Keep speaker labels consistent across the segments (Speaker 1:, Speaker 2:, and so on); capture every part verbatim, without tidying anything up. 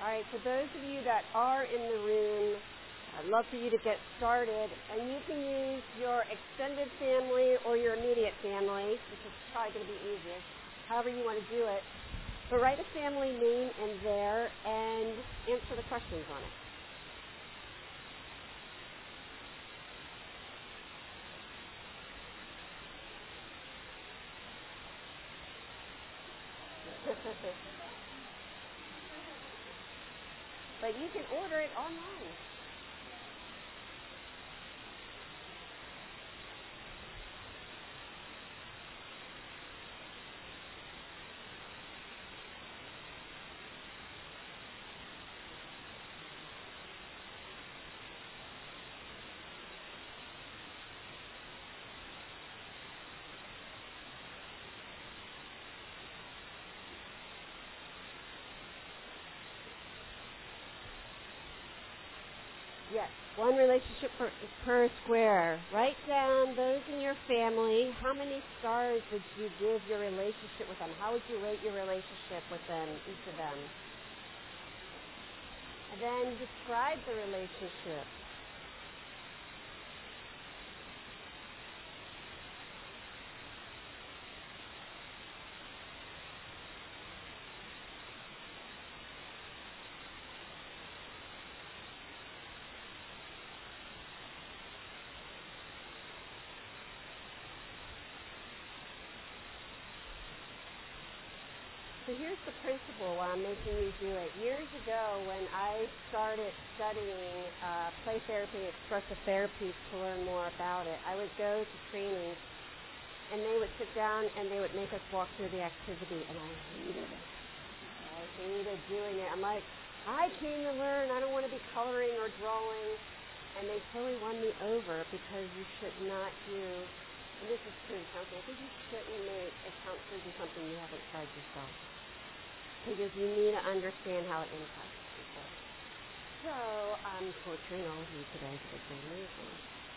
Speaker 1: All right, for those of you that are in the room, I'd love for you to get started, and you can use your extended family or your immediate family, which is probably going to be easiest, however you want to do it. But write a family name in there and answer the questions on it. But you can order it online. Yes, one relationship per, per square. Write down those in your family. How many stars would you give your relationship with them? How would you rate your relationship with them, each of them? And then describe the relationship. So here's the principle why I'm making you do it. Years ago, when I started studying uh, play therapy and expressive therapy to learn more about it, I would go to trainings, and they would sit down and they would make us walk through the activity, and I hated it. I hated doing it. I'm like, I came to learn. I don't want to be coloring or drawing. And they totally won me over because you should not do, and this is true in counseling, I think you shouldn't make a counselor do something you haven't tried yourself, because you need to understand how it impacts people. So I'm torturing all of you today to get your amazing.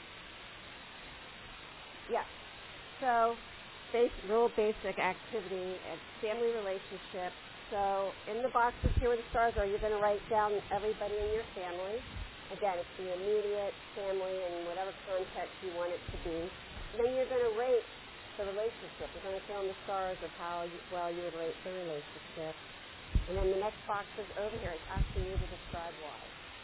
Speaker 1: Yeah. So basic, real basic activity, a family relationship. So in the boxes here where the stars are, you're going to write down everybody in your family. Again, it's the immediate family and whatever context you want it to be. And then you're going to rate the relationship. You're going to fill in the stars of how you, well you would rate the relationship. And then the next box is over here. It's asking you to describe why.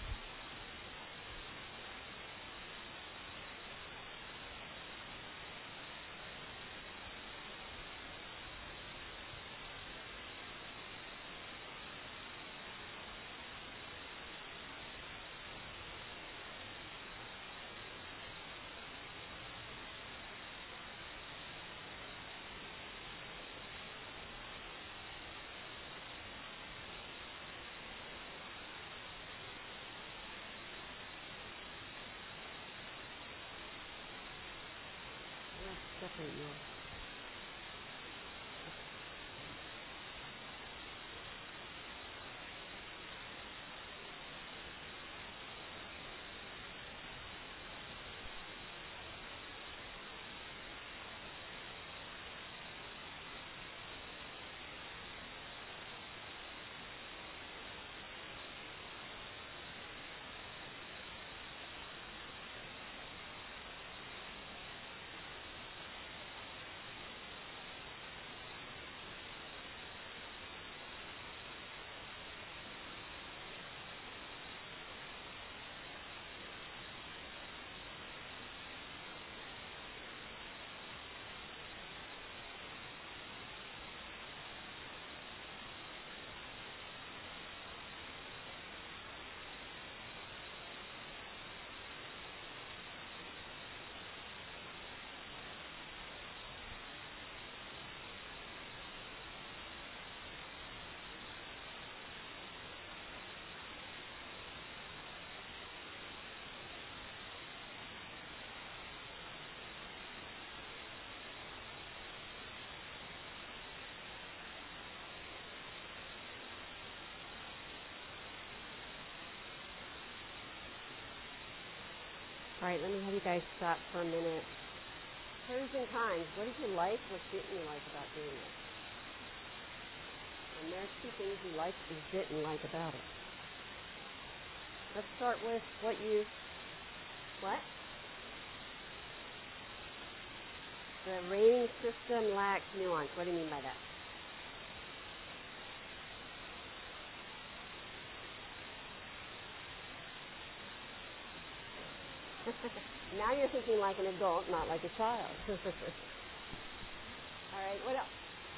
Speaker 1: Definitely you. All right, let me have you guys stop for a minute. Pros and cons. What did you like? What didn't you like about doing it? And there's two things you liked and didn't like about it. Let's start with what you, what? The rating system lacks nuance. What do you mean by that? Now you're thinking like an adult, not like a child. All right, what else?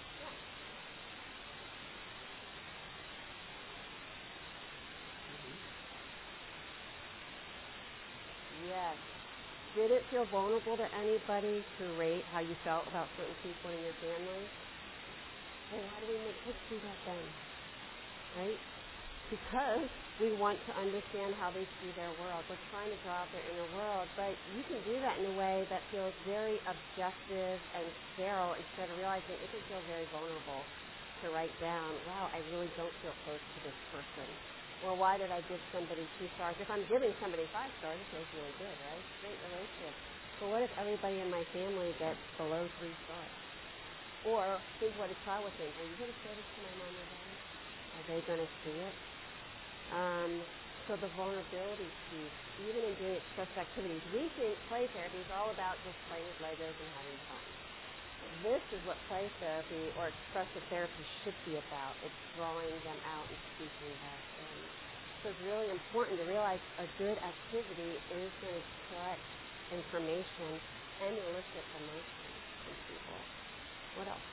Speaker 1: Yeah. Yes. Did it feel vulnerable to anybody to rate how you felt about certain people in your family? Well, why do we make kids do that then? Right? Because we want to understand how they see their world. We're trying to draw out their inner world, but you can do that in a way that feels very objective and sterile instead of realizing it can feel very vulnerable to write down, wow, I really don't feel close to this person. Well, why did I give somebody two stars? If I'm giving somebody five stars, it feels really good, right? Great relationship. But what if everybody in my family gets below three stars? Or think what a child would think. Are you going to show this to my mom or dad? Are they going to see it? Um, so the vulnerability piece, even in doing expressive activities, we think play therapy is all about just playing with Legos and having fun. This is what play therapy or expressive therapy should be about. It's drawing them out and speaking back in. So it's really important to realize a good activity is going to collect information and elicit emotion from people. What else?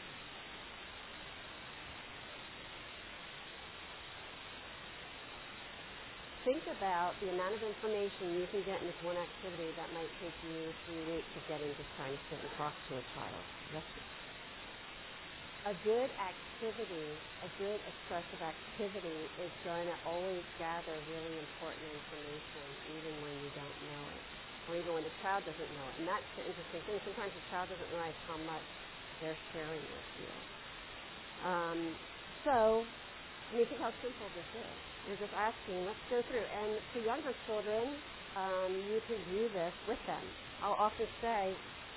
Speaker 1: Think about the amount of information you can get in this one activity that might take you three weeks of getting just trying to sit and talk to a child. Yes. A good activity, a good expressive activity is going to always gather really important information even when you don't know it, or even when the child doesn't know it. And that's the interesting thing. Sometimes the child doesn't realize how much they're sharing with you. Um, so, I mean, think how simple this is. You're just asking, let's go through. And for younger children, um, you can do this with them. I'll often say,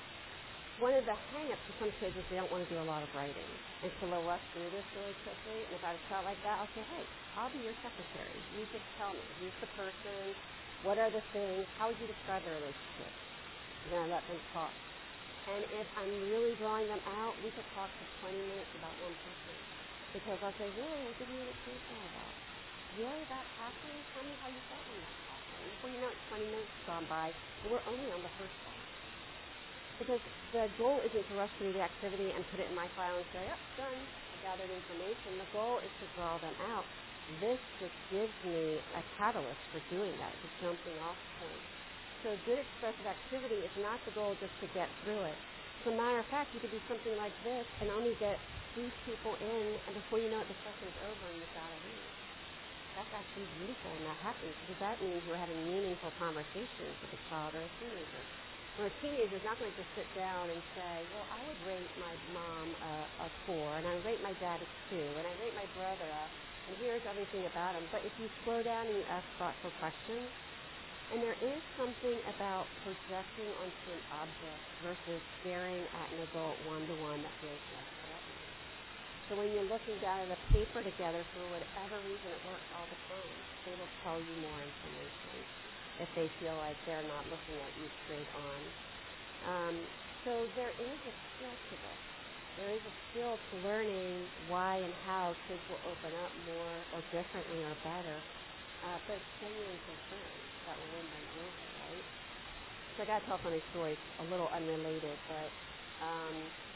Speaker 1: one of the hang-ups for some kids is they don't want to do a lot of writing. And so they'll rush through this really quickly. And if I have a child like that, I'll say, hey, I'll be your secretary. You just tell me, who's the person, what are the things, how would you describe the relationship? And then I let them talk. And if I'm really drawing them out, we could talk for twenty minutes about one person. Because I'll say, really, what did you explain all about? Really, that happened? Tell me how you felt when that happened. Before you know it, twenty minutes has gone by, and we're only on the first one. Because the goal isn't to rush through the activity and put it in my file and say, oh, done, I gathered information. The goal is to draw them out. This just gives me a catalyst for doing that. It's a jumping off point. So good expressive activity is not the goal just to get through it. As a matter of fact, you could do something like this and only get three people in, and before you know it, the session's over and you've got to leave. That's actually beautiful when that happens, because that means we're having meaningful conversations with a child or a teenager. Where a teenager is not going to just sit down and say, well, I would rate my mom a, a four, and I would rate my dad a two, and I rate my brother a, and here's everything about him. But if you slow down and you ask thoughtful questions, and there is something about projecting onto an object versus staring at an adult one-to-one that feels less threatening. So when you're looking down at a paper together, for whatever reason it works all the time, they will tell you more information if they feel like they're not looking at you straight on. Um, so there is a skill to this. There is a skill to learning why and how kids will open up more or differently or better. Uh, but it's genuine concern that will win them over, right? So I got to tell funny stories, a little unrelated, but um,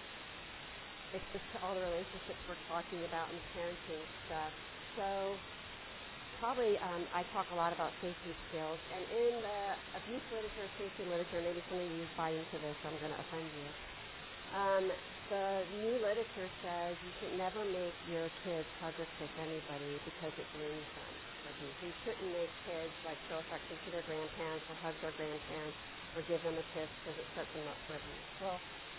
Speaker 1: it's just all the relationships we're talking about and parenting stuff. So probably um, I talk a lot about safety skills, and in the abuse literature, safety literature, maybe some of you buy into this, I'm going to offend you. Um, the new literature says you should never make your kids hug or kiss anybody because it brings them abuse. You shouldn't make kids like show affection to their grandparents or hug their grandparents or give them a kiss because it sets them up for abuse. Well,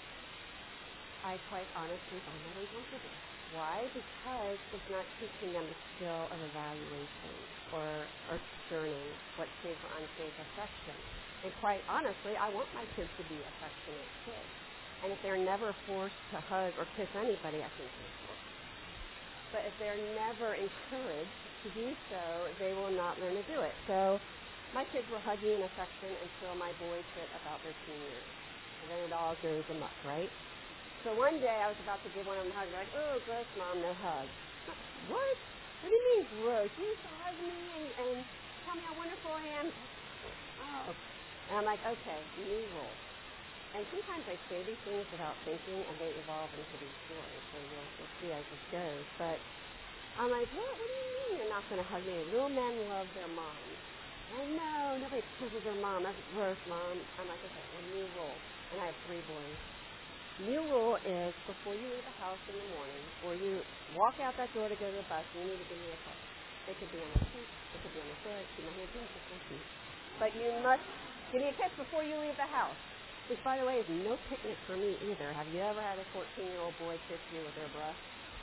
Speaker 1: I quite honestly find that uncomfortable. Why? Because it's not teaching them the skill of evaluation or, or discerning what safe or unsafe affection. And quite honestly, I want my kids to be affectionate kids. And if they're never forced to hug or kiss anybody, I think they're forced. But if they're never encouraged to do so, they will not learn to do it. So my kids were hugging and affection until my boys hit about their teen years. And then it all goes amok, right? So one day I was about to give one of them a hug. They're like, oh, gross, Mom, no hug. What? What do you mean gross? You used to hug me and, and tell me how wonderful I am. Oh. And I'm like, okay, new rule. And sometimes I say these things without thinking, and they evolve into these stories. So you'll, you'll see as this goes. But I'm like, what? What do you mean you're not going to hug me? Real men love their moms. I know, nobody kisses their mom. That's gross, Mom. I'm like, okay, well, new rule. And I have three boys. New rule is before you leave the house in the morning, or you walk out that door to go to the bus, you need to give me a kiss. It could be on the cheek, it could be on the foot, see my hand, kiss my feet. But you must give me a kiss before you leave the house. Which, by the way, is no picnic for me either. Have you ever had a fourteen-year-old boy kiss you with their breath?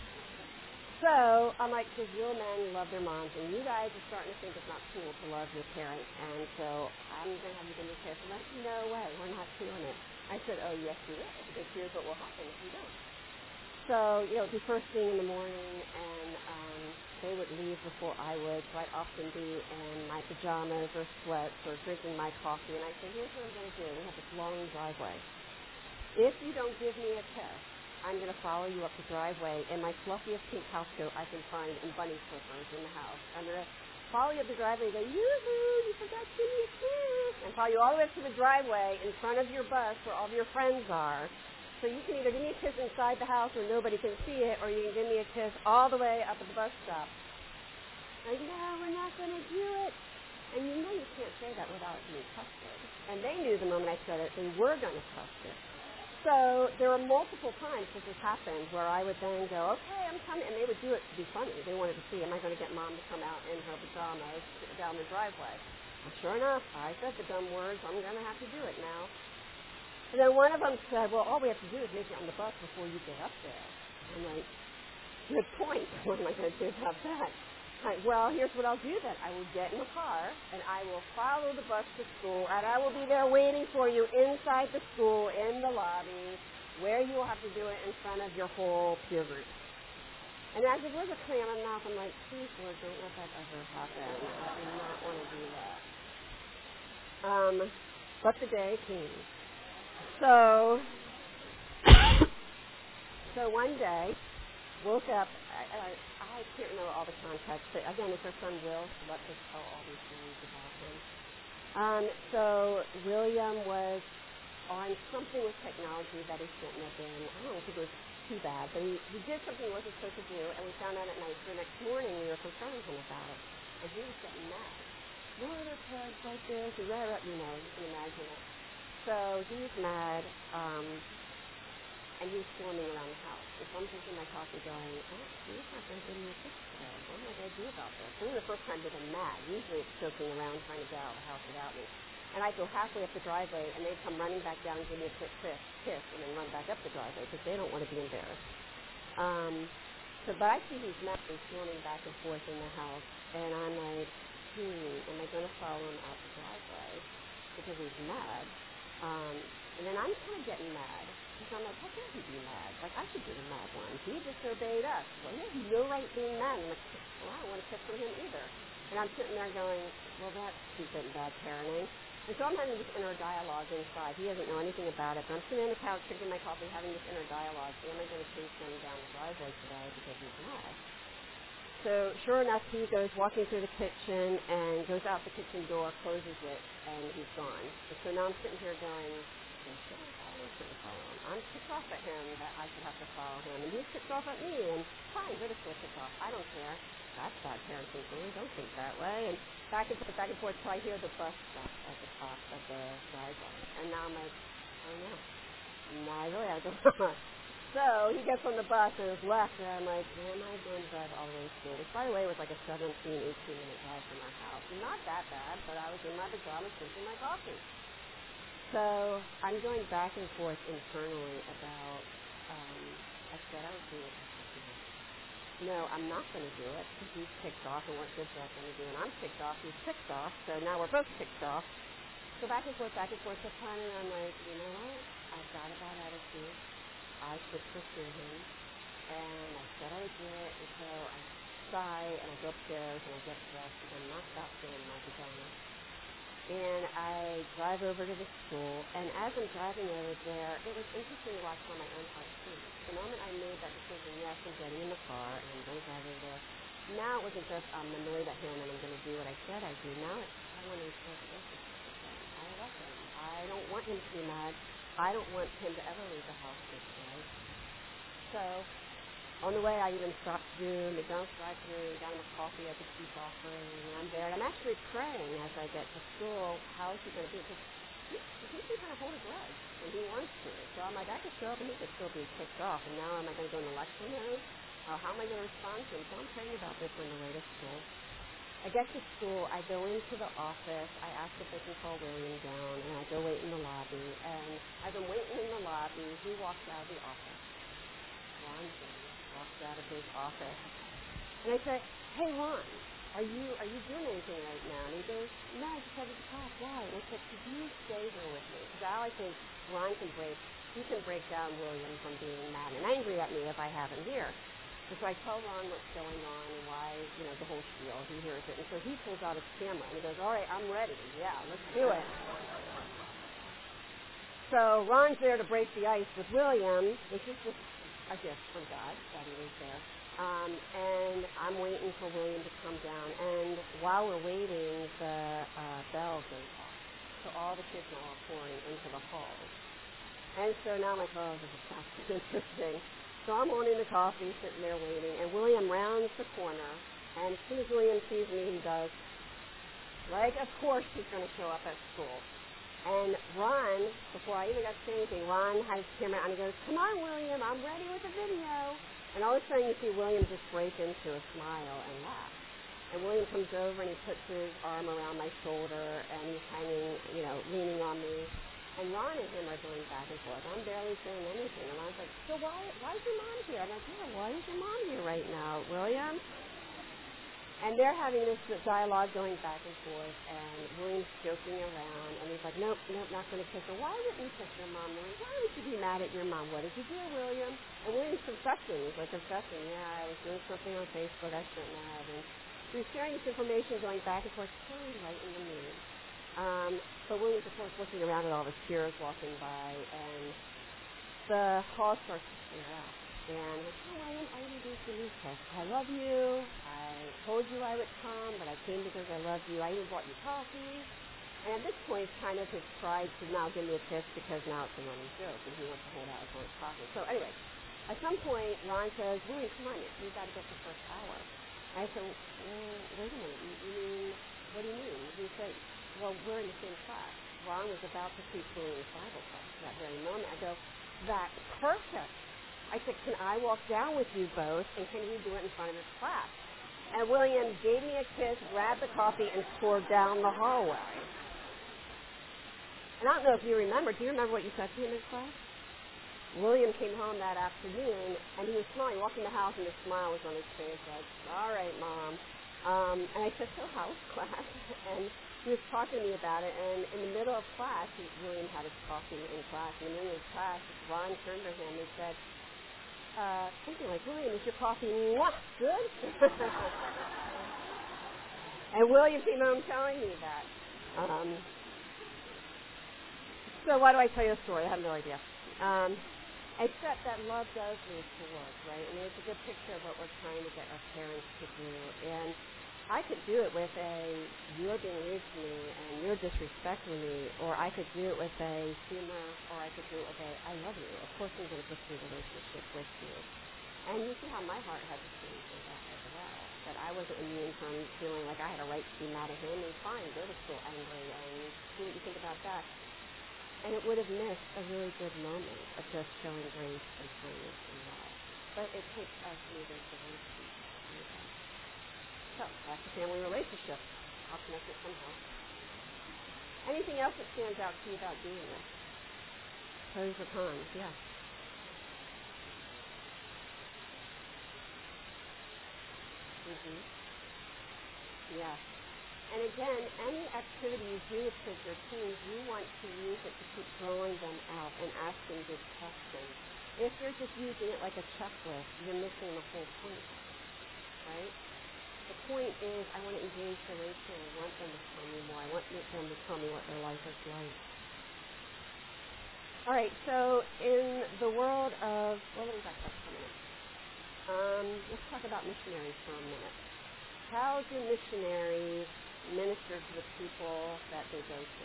Speaker 1: So I'm like, because real men love their moms, and you guys are starting to think it's not cool to love your parents, and so I'm going to have you give me a kiss. I'm like, no way, we're not doing it. I said, oh, yes, we will, because here's what will happen if you don't. So, you know, it would be first thing in the morning, and um, they would leave before I would, so I'd often be in my pajamas or sweats or drinking my coffee, and I said, here's what I'm going to do. We have this long driveway. If you don't give me a kiss, I'm going to follow you up the driveway in my fluffiest pink house coat I can find in bunny slippers in the house. I'm going to follow you up the driveway and go, yoo-hoo, you forgot to give me a kiss. And follow you all the way up to the driveway in front of your bus where all of your friends are. So you can either give me a kiss inside the house where nobody can see it, or you can give me a kiss all the way up at the bus stop. Like, no, we're not going to do it. And you know you can't say that without being trusted. And they knew the moment I said it, they were going to trust it. So there were multiple times that this happened where I would then go, okay, I'm coming. And they would do it to be funny. They wanted to see, am I going to get Mom to come out in her pajamas down the driveway? Well, sure enough, I said the dumb words, I'm going to have to do it now. And then one of them said, well, all we have to do is make it on the bus before you get up there. I'm like, good point. What am I going to do about that? Like, well, here's what I'll do then. I will get in the car, and I will follow the bus to school, and I will be there waiting for you inside the school, in the lobby, where you will have to do it in front of your whole peer group. And as it was a clam in my mouth, I'm like, please, Lord, don't let that ever happen. I do not want to do that. Um, but the day came. So, so one day, woke up, I, I, I can't remember all the context, but again, it's our son Will, so let's just tell all these stories about him. Um, so William was on something with technology that he shouldn't have been. I don't think it was too bad, but he, he did something he wasn't supposed to do, and we found out at night. So the next morning, we were confronting him about it, and he was getting mad. Why are there parents like this? You know, you can imagine it. So he was mad, um, and he was storming around the house. And so I'm drinking my coffee going, oh, he's not going to give me a kiss today. What am I going to do about this? This is the first time that I'm mad. Usually it's joking around trying to get out of the house without me. And I'd go halfway up the driveway, and they'd come running back down and give me a quick kiss, kiss and then run back up the driveway because they don't want to be embarrassed. Um, so, but I see he's mad and storming back and forth in the house, and I'm like, hmm, am I going to follow him out the driveway because he's mad? Um, and then I'm kind of getting mad. Because I'm like, how dare he be mad? Like, I should be the mad one. He disobeyed us. Well, he has no right being mad. I'm like, well, I don't want to kiss from him either. And I'm sitting there going, well, that's stupid and bad parenting. And so I'm having this inner dialogue inside. He doesn't know anything about it. But I'm sitting on the couch drinking my coffee, having this inner dialogue. Am I going to chase him down the driveway today because he's mad? So sure enough, he goes walking through the kitchen and goes out the kitchen door, closes it, and he's gone. And so now I'm sitting here going, should I follow him? Should I follow him? I'm pissed off at him that I should have to follow him. And he's pissed off at me, and fine, we're just going to piss off. I don't care. That's bad parenting for me. Don't think that way. And back and forth, back and forth, till I hear the bus stop at the top of the driveway. And now I'm like, oh no. Now I really have to go on. So he gets on the bus and is left, and I'm like, am I going to drive all the way to school? Which, by the way, was like a seventeen, eighteen minute drive from our house. Not that bad, but I was in my pajamas drinking my coffee. So I'm going back and forth internally about, um, I said I would do it. No, I'm not going to do it because he's ticked off, and what good's that going to do? And I'm ticked off, he's ticked off, so now we're both ticked off. So back and forth, back and forth, so finally I'm like, you know what? I've got a bad attitude. I should pursue him, and I said I would do it, and so I outside, and I go upstairs, and I get dressed, and I'm knocked out there in my pajamas. And I drive over to the school, and as I'm driving over there, it was interesting to watch how my own heart beat. The moment I made that decision, yes, I'm getting in the car, and I'm going to drive over there. Now it wasn't just I'm annoyed at him, and I'm going to do what I said I'd do. Now it's I want to restore the relationship with him. I love him. I don't want him to be mad. I don't want him to ever leave the house this way. So on the way, I even stopped to do McDonald's drive-thru, got him a coffee at the peace offering, and I'm there. And I'm actually praying as I get to school, how is he going to be? Because he, he can kind of hold a grudge, and he wants to. So I'm like, I could show up and he could still be kicked off. And now am I going to go into lecture mode? Uh, how am I going to respond to him? So I'm praying about this on the way to school. I get to school, I go into the office, I ask if they can call William down, and I go wait in the lobby. And as I'm waiting in the lobby, he walks out of the office. Ron James walks out of his office. And I say, hey, Ron, are you are you doing anything right now? And he goes, no, I just had to talk. Why? And I said, could you stay here with me? Because I think Ron can break, he can break down William from being mad and angry at me if I have him here. And so I tell Ron what's going on and why, you know, the whole spiel. He hears it. And so he pulls out his camera and he goes, all right, I'm ready. Yeah, let's do it. So Ron's there to break the ice with William, which is just a gift from God that he was there. Um, and I'm waiting for William to come down. And while we're waiting, the uh, bell goes off. So all the kids now are pouring into the halls. And so now I'm like, oh, this is not interesting. So I'm holding the coffee, sitting there waiting, and William rounds the corner, and as soon as William sees me, he does, like, of course he's going to show up at school. And Ron, before I even got to say anything, Ron has his camera on, and he goes, come on, William, I'm ready with the video. And all of a sudden you see William just break into a smile and laugh. And William comes over, and he puts his arm around my shoulder, and he's hanging, you know, leaning on me. And Ron and him are going back and forth. I'm barely saying anything. And Ron's like, so why, why is your mom here? I'm like, yeah, why is your mom here right now, William? And they're having this dialogue going back and forth, and William's joking around, and he's like, nope, nope, not going to kiss her. Why wouldn't you kiss your mom, William? Why would you be mad at your mom? What did you do, William? And William's confessing. He's like, confessing, yeah, I was doing something on Facebook I shouldn't have. And he was sharing this information going back and forth, totally right in the mood. Um, but William's, of course, looking around at all the peers walking by, and the hall starts to clear out. And like, oh, William, I introduced a new test. I love you. I told you I would come, but I came because I love you. I even bought you coffee. And at this point, it's kind of his pride to now give me a kiss because now it's a running joke, and he wants to hold out his own coffee. So anyway, at some point, Ron says, William, come on, you've got to get the first hour. I said, mm, wait a minute, you, you mean, what do you mean? He said, well, we're in the same class. Ron was about to teach William's Bible class at that very moment. I go, that's perfect. I said, can I walk down with you both, and can you do it in front of his class? And William gave me a kiss, grabbed the coffee, and tore down the hallway. And I don't know if you remember. Do you remember what you said to him in class? William came home that afternoon, and he was smiling, walking the house, and a smile was on his face, like, all right, Mom. Um, and I said, so how was class? And he was talking to me about it, and in the middle of class, he, William had his coffee in class. In the middle of class, Ron turned to him and said, uh, something like, William, is your coffee mwah, good? And William came home telling me that. Um, so why do I tell you a story? I have no idea. Um, except that love does lead to work, right? I mean, it's a good picture of what we're trying to get our parents to do. And I could do it with a, you're being rude to me and you're disrespecting me, or I could do it with a humor, or I could do it with a, I love you. Of course I'm going to pursue a relationship with you. And you see how my heart had to change with that as well, that I wasn't immune from feeling like I had a right to be mad at him, and fine, go to school angry and see what you think about that. And it would have missed a really good moment of just showing grace and kindness and love. But it takes us moving forward to do that. So, that's a family relationship. I'll connect it somehow. Anything else that stands out to you about doing this? Pros or cons? Yeah. Mm-hmm. Yeah. And again, any activity you do with kids or teens, you want to use it to keep drawing them out and asking good questions. If you're just using it like a checklist, you're missing the whole point, right? The point is, I want to engage the Reiki. I want them to tell me more. I want them to tell me what their life is like. All right, so in the world of, well, let me back up for a minute. Um, let's talk about missionaries for a minute. How do missionaries minister to the people that they go to?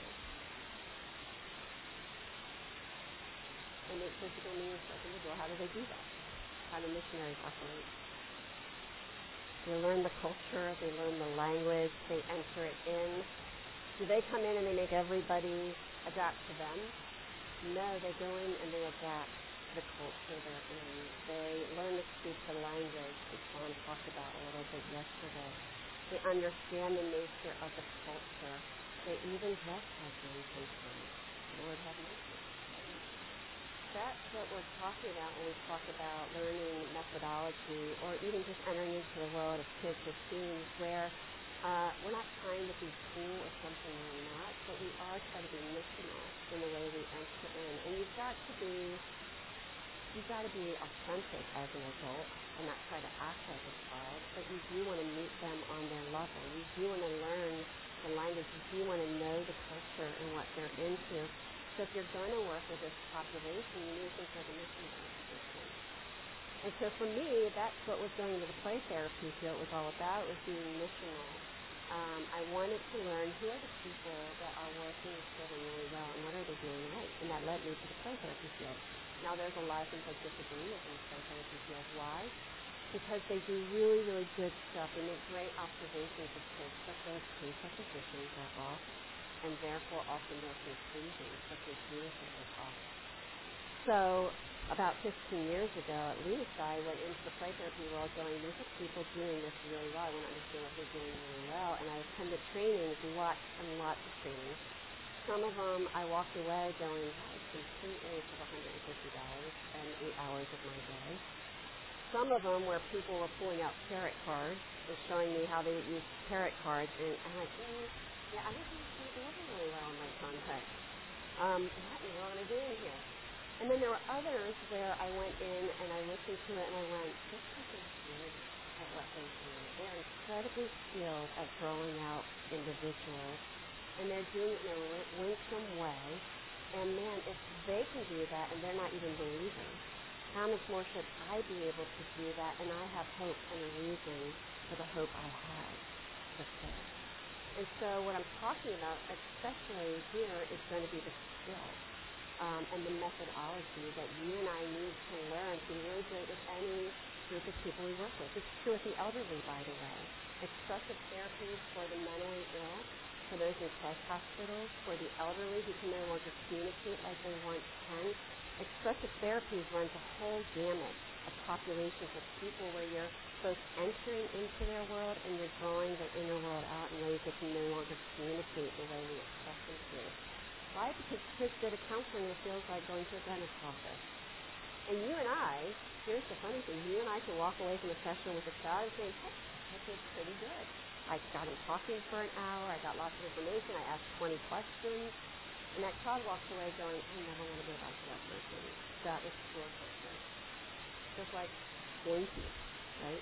Speaker 1: They make physical means open the door. How do they do that? How do missionaries operate? They learn the culture. They learn the language. They enter it in. Do they come in and they make everybody adapt to them? No, they go in and they adapt the culture they're in. They learn to speak the language, as John talked about a little bit yesterday. They understand the nature of the culture. They even dress like them sometimes. Lord have mercy. That's what we're talking about when we talk about learning methodology, or even just entering into the world of kids with teens, where uh, we're not trying to be cool or something we're not, but we are trying to be missional in the way we enter in. And you've got to be, you've got to be authentic as an adult and not try to act like a child, but you do want to meet them on their level. You do want to learn the language. You do want to know the culture and what they're into. So if you're going to work with this population, you need to think like a missionary position. And so for me, that's what was going to the play therapy field was all about, was being missional. Um, I wanted to learn who are the people that are working with children really well and what are they doing right. And that led me to the play therapy field. Now there's a lot of things I disagree with in the play therapy field. Why? Because they do really, really good stuff. They make great observations of kids, but their presuppositions are off, and therefore often their conclusions, what they do with it is off. So about fifteen years ago at Luna I went into the play therapy world going, these are people doing this really well. I want to understand what they're doing really well. And I attended trainings, lots and lots of trainings. Some of them I walked away going, that is complete waste of one hundred fifty dollars and eight hours of my day. Some of them where people were pulling out tarot cards and showing me how they would use tarot cards. And I'm like, mm, yeah, I don't think it's working really well in my context. Um, what in the world am I doing here? And then there were others where I went in and I listened to it and I went, this person's good at what they do. They're incredibly skilled at drawing out individuals, and they're doing it in a winsome way. And man, if they can do that and they're not even believers, how much more should I be able to do that? And I have hope and a reason for the hope I have to say. And so what I'm talking about, especially here, is going to be the skill. Um, and the methodology that you and I need to learn to be really great with any group of people we work with. It's true with the elderly, by the way. Expressive therapies for the mentally ill, for those in psych hospitals, for the elderly who can no longer communicate like they once can. Expressive therapies runs a whole gamut of populations of people where you're both entering into their world and you're drawing their inner world out in ways they can no longer communicate the way we expect them to. Why? Because kids go to counseling and it feels like going to a dentist's office. And you and I, here's the funny thing, you and I can walk away from a session with a child and say, hey, that kid's pretty good. I got him talking for an hour, I got lots of information, I asked twenty questions, and that child walks away going, I never want to go back to that person. That was pure person. Just like blinking, right?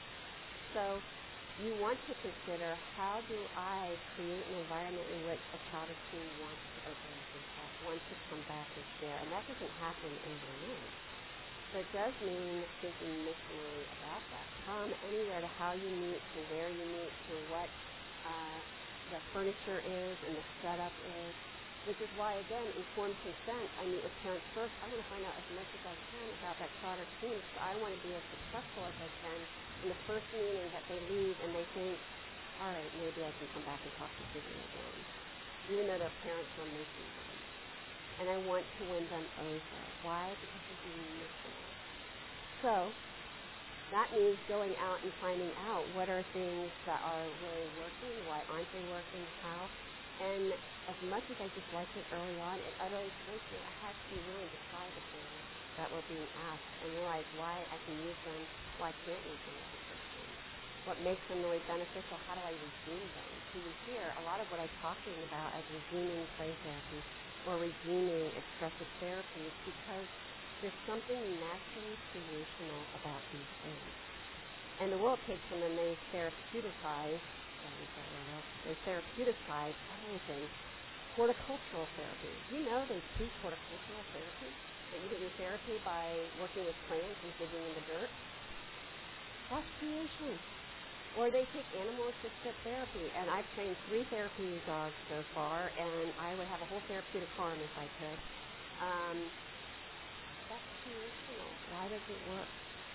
Speaker 1: So you want to consider, how do I create an environment in which a child or teen wants to open up and talk, wants to come back and share. And that doesn't happen overnight. But it does mean thinking missionally about that. From anywhere to how you meet, to where you meet, to what uh, the furniture is and the setup is. Which is why, again, informed consent, I meet with parents first. I want to find out as much as I can about that child or teen, so I want to be as successful as I can in the first meeting that they leave and they think, all right, maybe I can come back and talk to Susan again, even though their parents were making them. And I want to win them over. Why? Because they're being missional. So that means going out and finding out what are things that are really working, why aren't they working, how. And as much as I disliked it early on, it utterly forced me. I had to be willing to try the things that were being asked and realize why I can use them, why I can't use them as a person. What makes them really beneficial, how do I redeem them? So you hear a lot of what I'm talking about as redeeming play therapy or redeeming expressive therapies, because there's something naturally creational about these things. And the world takes them and they therapeuticize, they therapeuticize everything. Horticultural therapy. You know they teach horticultural therapy? That you can do therapy by working with plants and digging in the dirt? That's creation. Or they take animal-assisted therapy. And I've trained three therapy dogs so far, and I would have a whole therapeutic farm if I could. Um, that's creational. Why does it work?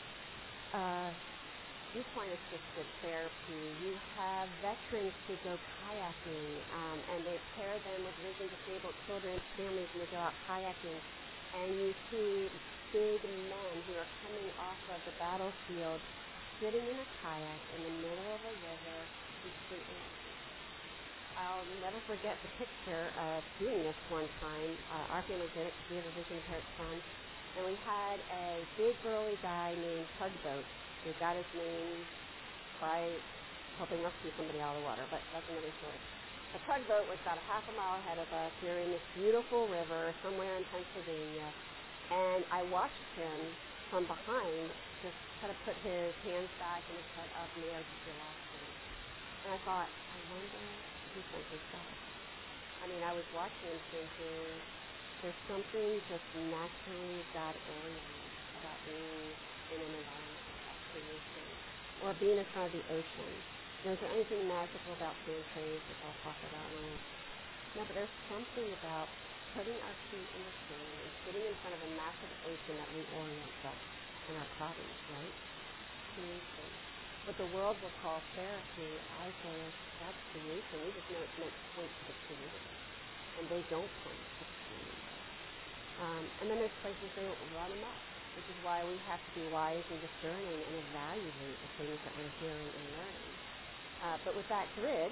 Speaker 1: Uh, equine-assisted therapy. You have veterans who go kayaking, um, and they pair them with visually disabled children and families, and they go out kayaking. And you see big men who are coming off of the battlefield, sitting in a kayak in the middle of a river, completely empty. I'll never forget the picture of doing this one time. Uh, our family did it because we have a vision impaired son. And we had a big burly guy named Tugboat. We got his name by helping rescue somebody out of the water, but that's another story. The Tugboat was about a half a mile ahead of us. We were in this beautiful river somewhere in Pennsylvania, and I watched him from behind just kind of put his hands back and his head up in the air, just relaxing. And I thought, I wonder who sent this guy. I mean, I was watching him thinking, there's something just naturally God-oriented about being in an environment like that, creation, or being in front of the ocean. You know, is there anything magical about sand trays, which I'll talk about in a minute? No, but there's something about putting our feet in the sand and sitting in front of a massive ocean that reorients us in our problems, right? Creation. What the world will call therapy, I say, is that's creation. We just know it's meant to point to the creator. And they don't point to the creator. Um, and then there's places they run them up, which is why we have to be wise and discerning and evaluate the things that we're hearing and learning. Uh, but with that grid,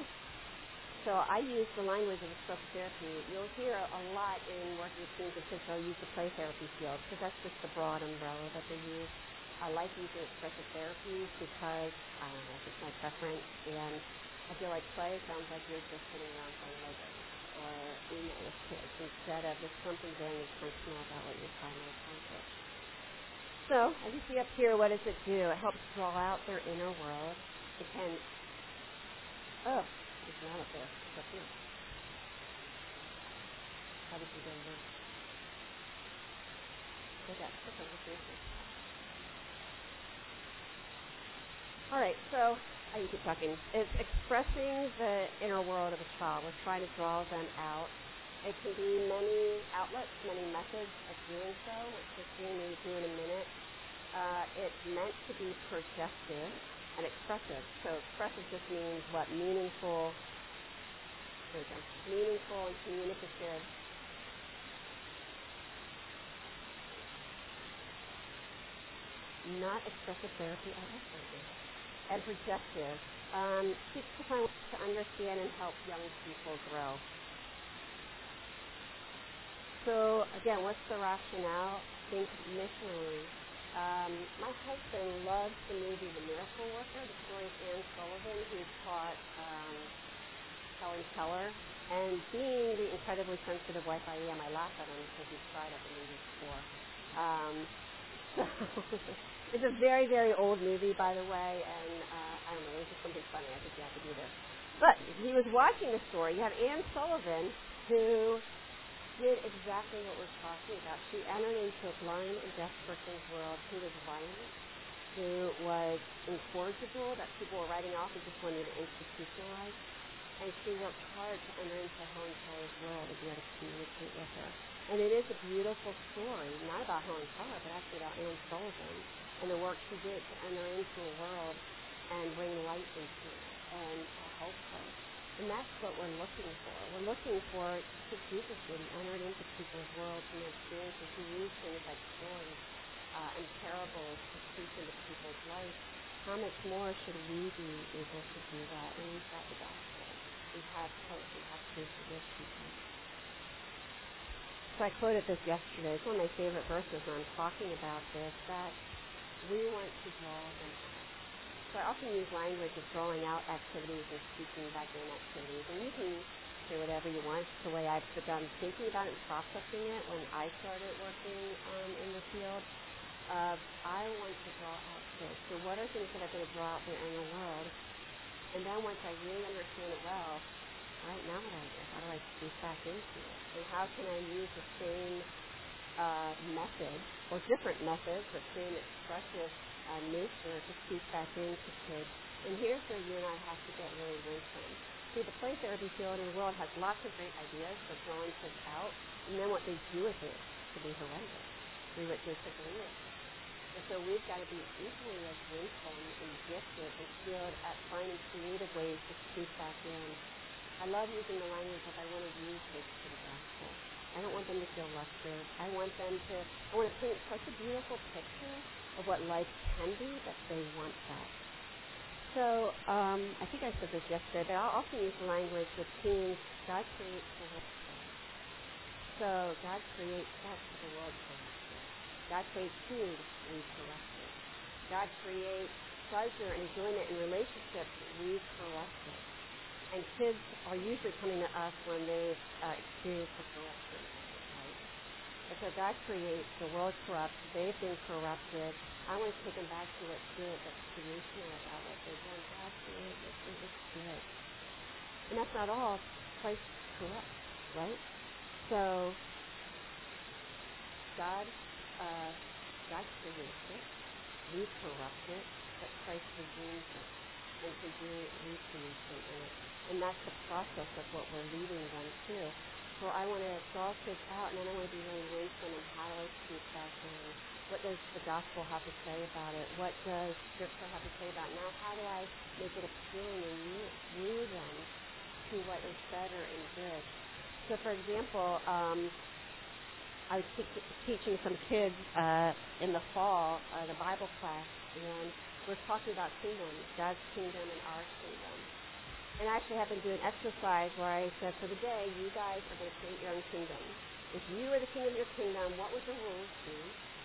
Speaker 1: so I use the language of expressive therapy. You'll hear a lot in working with teams and kids. I'll use the play therapy field because that's just the broad umbrella that they use. I like using expressive therapy because, I don't know, it's my preference, and I feel like play sounds like you're just sitting around playing Legos or, you know, with kids instead of there's something very intentional about what you're trying to accomplish. So, as you see up here, what does it do? It helps draw out their inner world. It can, oh, it's not up there, it's up here. How did you get there? Okay, okay, let's see. All right, so I can keep talking. It's expressing the inner world of a child. We're trying to draw them out. It can be many outlets, many methods of doing so, which Christine will do in a minute. Uh, it's meant to be projective and expressive. So expressive just means what? Meaningful, there we go, meaningful and communicative. Not expressive therapy, I like that. And projective. Um, seeks to find ways to understand and help young people grow. So, again, what's the rationale? Think missionally. Um, my husband loves the movie The Miracle Worker, the story of Anne Sullivan, who taught um, Helen Keller. And being the incredibly sensitive wife I am, I laugh at him because he's tried other movies before. Um, so it's a very, very old movie, by the way, and uh, I don't know, it was just something funny. I think you have to be there. But he was watching the story. You have Anne Sullivan, who did exactly what we're talking about. She entered into a blind and deaf person's world who was violent, who was incorrigible, that people were writing off and just wanted to institutionalize. And she worked hard to enter into Helen Keller's world and be able to communicate with her. And it is a beautiful story, not about Helen Keller, but actually about Anne Sullivan and the work she did to enter into a world and bring light into it and to help her. And that's what we're looking for. We're looking for, because Jesus did, he entered into people's worlds and their experiences. He used things like stories uh, and parables to speak into people's life. How much more should we be able to do that? And we've got the gospel. We have hope. We have faith to give people. So I quoted this yesterday. It's one of my favorite verses when I'm talking about this, that we want to draw them out. So I often use language of drawing out activities and speaking back in activities. And you can say whatever you want. It's the way I've begun thinking about it and processing it when I started working um, in the field. of, I want to draw out fish. So what are things that I'm going to draw out there in the world? And then once I really understand it well, right now what do I do? How do I speak back into it? And how can I use the same uh, method, or different methods, but same expressive uh, nature to speak back into kids? And here's where you and I have to get really winsome. See, the play therapy field in the world has lots of great ideas for drawing kids out, and then what they do with it can be horrendous. We would disagree with. And so we've got to be equally as winsome and gifted and skilled at finding creative ways to speak back in. I love using the language that I want to use kids to the gospel. I don't want them to feel lectured. I want them to, I want to paint such a beautiful picture of what life can be that they want that. So um, I think I said this yesterday, but I'll often use language with teens. God creates the world. So God creates sex for the world corrupted. God creates food, we corrupt it. God creates pleasure and enjoyment in relationships, we corrupt it. And kids are usually coming to us when they've uh, experienced the corruption, right? And so God creates the world corrupt. They've been corrupted. I want to take them back to what's good, that's creational about what they've done. God created it. It was good. And that's not all. Christ corrupts, right? So God, uh, God creates it. We corrupt it, but Christ redeems it and can do recreation in it. And that's the process of what we're leading them to. So I want to draw kids out, and then I want to be really winsome in how do I speak back in. What does the gospel have to say about it? What does scripture have to say about it? Now, how do I make it appealing and woo them to what is better and good? So, for example, um, I was te- teaching some kids uh, in the fall, uh, the Bible class, and we're talking about kingdoms, God's kingdom and our kingdom. And I actually happened to do an exercise where I said, for the day, you guys are going to create your own kingdom. If you were the king of your kingdom, what would the rules be?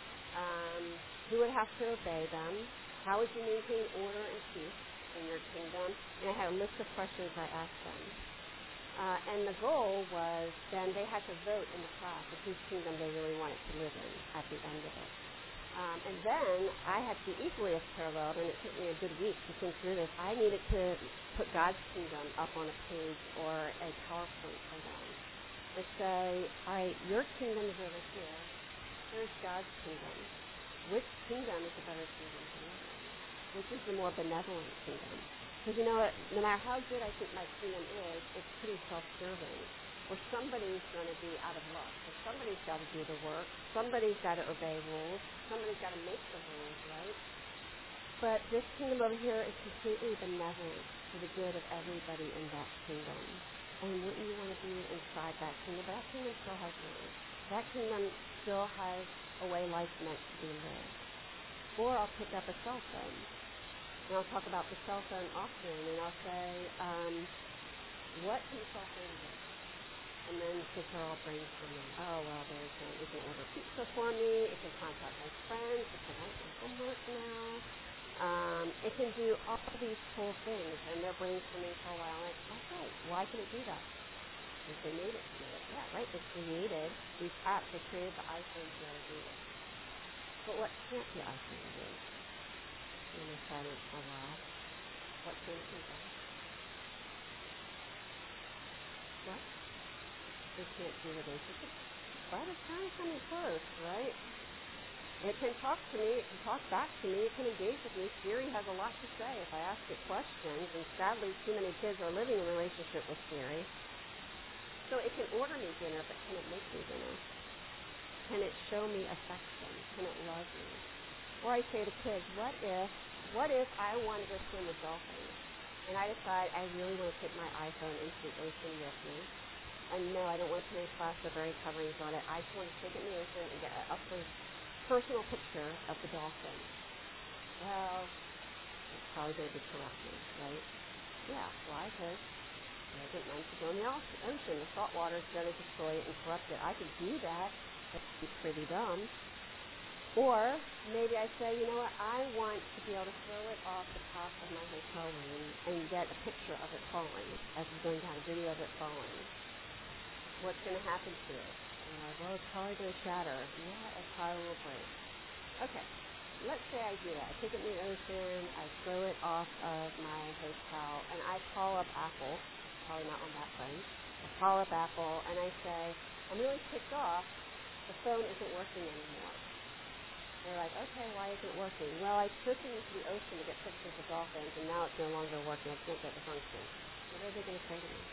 Speaker 1: Um, who would have to obey them? How would you maintain order and peace in your kingdom? And I had a list of questions I asked them. Uh, and the goal was then they had to vote in the class of whose kingdom they really wanted to live in at the end of it. Um, and then I had to be equally as paralleled, and it took me a good week to think through this. I needed to put God's kingdom up on a page or a PowerPoint for them and say, all right, your kingdom is over here. Here's God's kingdom. Which kingdom is the better kingdom to live in? Which is the more benevolent kingdom? Because you know what, no matter how good I think my kingdom is, it's pretty self-serving. Or somebody's going to be out of luck. Or somebody's got to do the work. Somebody's got to obey rules. Somebody's got to make the rules, right? But this kingdom over here is completely benevolent for the good of everybody in that kingdom. And wouldn't you want to be inside that kingdom? But that kingdom still has rules. That kingdom still has a way life's meant to be lived. Or I'll pick up a cell phone. And I'll talk about the cell phone often. And I'll say, um, what can the cell phone do? And then kids are all brainstorming. Oh, well, there's a, it can order pizza for me. It can contact my friends. It can write my homework now. Um, it can do all these cool things. And they're brainstorming for a while. Like, that's right. Why can it do that? Because they made it to do it. Yeah, right. They created these apps. They created the iPhone to be able to do it. But what can't the iPhone do? And they silence for a while. What can it do? What? They can't do relationships, but it's kind of coming close, right? It can talk to me, it can talk back to me, it can engage with me. Siri has a lot to say if I ask it questions, and sadly too many kids are living in a relationship with Siri. So it can order me dinner, but can it make me dinner? Can it show me affection? Can it love me? Or I say to kids, what if, what if I want to go swim with dolphins, and I decide I really want to take my iPhone into the ocean with me? And no, I don't want to make plastic-bearing coverings on it. I just want to take it in the ocean and get a up-close personal picture of the dolphin. Well, it's probably going to be corrupted, right? Yeah, why? Because it isn't meant to go in the ocean. The salt water is going to destroy it and corrupt it. I could do that. That'd be pretty dumb. Or maybe I say, you know what, I want to be able to throw it off the top of my hotel room and get a picture of it falling, as I'm going to have a video of it falling. What's going to happen to it? And I'm like, well, it's probably going to shatter. Yeah, it probably will break. Okay, let's say I do that. I take it in the ocean, I throw it off of my hotel, and I call up Apple. Probably not on that phone. I call up Apple, and I say, I'm really ticked off. The phone isn't working anymore. They're like, okay, why isn't it working? Well, I took it into the ocean to get pictures of dolphins, and now it's no longer working. I can't get the function. What are they going to say to me?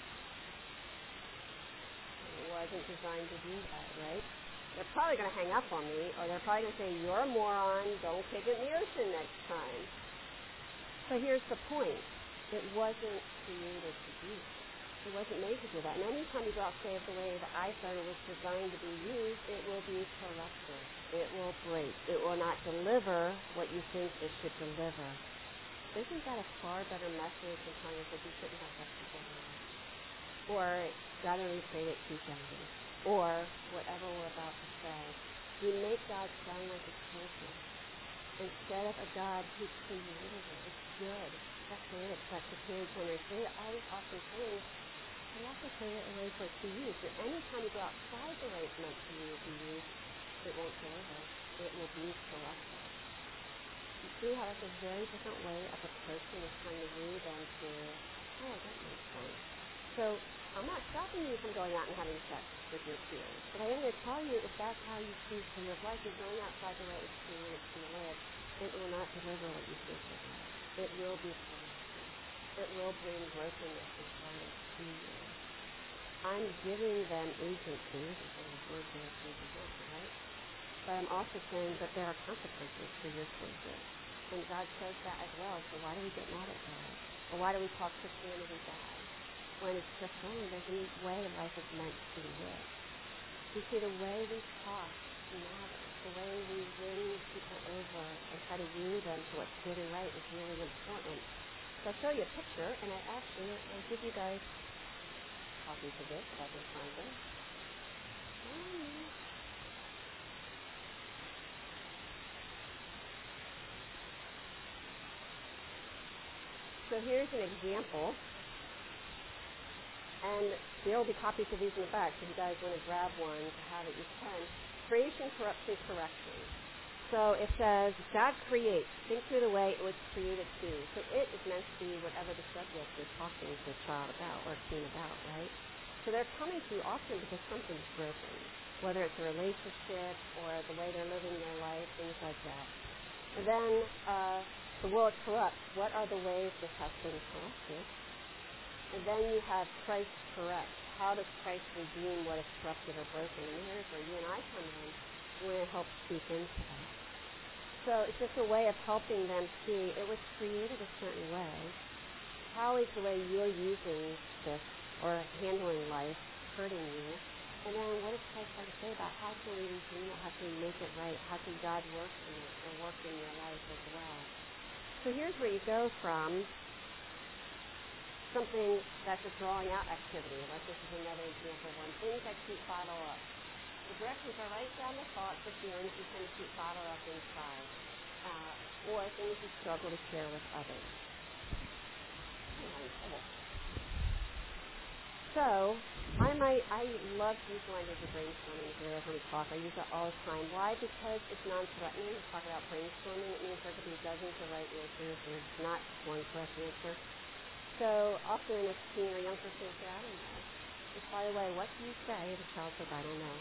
Speaker 1: It wasn't designed to do that, right? They're probably going to hang up on me, or they're probably going to say, you're a moron, don't take it in the ocean next time. So here's the point. It wasn't created to do that. It wasn't made to do that. And anytime you go out, say, the way the iPhone was designed to be used, it will be corrupted. It will break. It will not deliver what you think it should deliver. Isn't that a far better message than telling us that you shouldn't have sex before marriage? Or God only created two genders? Or whatever we're about to say. We make God sound like a person instead of a God who created it. It's good. God created sex, the created gender, created all these awesome things. And also created a way for it to be used. And anytime you go outside the way it's meant to be used, it won't deliver. It will be corrupted. You see how that's a very different way of approaching this kind of view than to, oh, that makes sense. So I'm not stopping you from going out and having sex with your peers. But I am going to tell you, if that's how you choose to live life, you're going outside the way it's created to live, it will not deliver what you think it will. It will be corrupted. It will bring brokenness as far as to you. I'm giving them agency, which is a word there, agency, right? But I'm also saying that there are consequences for your choices. And God says that as well. So why do we get mad at God? Or why do we call Christianity bad? When it's just saying there's a new way life is meant to live. You see, the way we talk matters. The way we win people over and try to woo them to what's good and right is really important. So I'll show you a picture, and I actually will give you guys copies of this if I can find them. So here's an example. And there will be copies of these in the back, so if you guys want to grab one to have it, you can. Creation, corruption, correction. So it says, God creates. Think through the way it was created to. So it is meant to be whatever the subject you're talking to a child about or a teen about, right? So they're coming to you often because something's broken, whether it's a relationship or the way they're living their life, things like that. And then uh, the world corrupts. What are the ways this has been corrupted? And then you have Christ correct. How does Christ redeem what is corrupted or broken? And here's where you and I come in. We're going to help speak into that. So it's just a way of helping them see it was created a certain way. How is the way you're using this or handling life hurting you? And then what does Christ have to say about how can we redeem it? How can we make it right? How can God work in it or work in your life as well? So here's where you go from something that's a drawing out activity. Like this is another example one. Things that keep bottled up. The directions are right down the thoughts, the feelings you tend to keep bottled up inside. Uh, or things you struggle to share with others. So, I might, I love to use the language of brainstorming here when we talk. I use it all the time. Why? Because it's non-threatening. We talk about brainstorming. It means there could be dozens of right answers. There's not one correct answer. So often a teen or young person will say, I don't know. And by the way, what do you say? The child says, I don't know.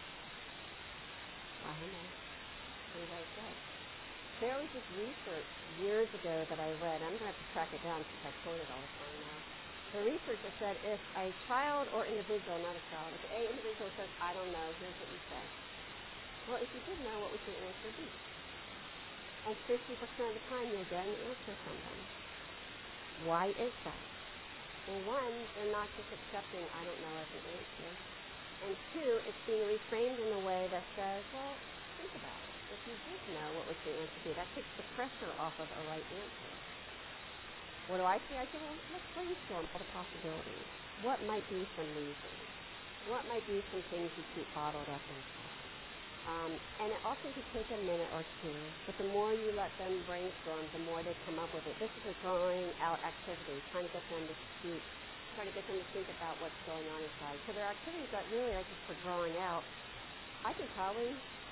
Speaker 1: I don't know. What do you guys say? There was this research years ago that I read. I'm going to have to track it down since I quote it all the time now. The research has said if a child or individual, not a child, if an individual says, I don't know, here's what you say. Well, if you did know, what would your answer be? And fifty percent of the time you'll get an answer from them. Why is that? Well, one, they're not just accepting I don't know as an answer. And two, it's being reframed in a way that says, well, think about it. If you did know, what would your answer be? That takes the pressure off of a right answer. What do I say? I say, well, let's brainstorm all the possibilities. What might be some reasons? What might be some things you keep bottled up inside? Um, and it often can take a minute or two, but the more you let them brainstorm, the more they come up with it. This is a drawing out activity, trying to get them to speak, trying to get them to think about what's going on inside. So there are activities that really are just for drawing out. I could probably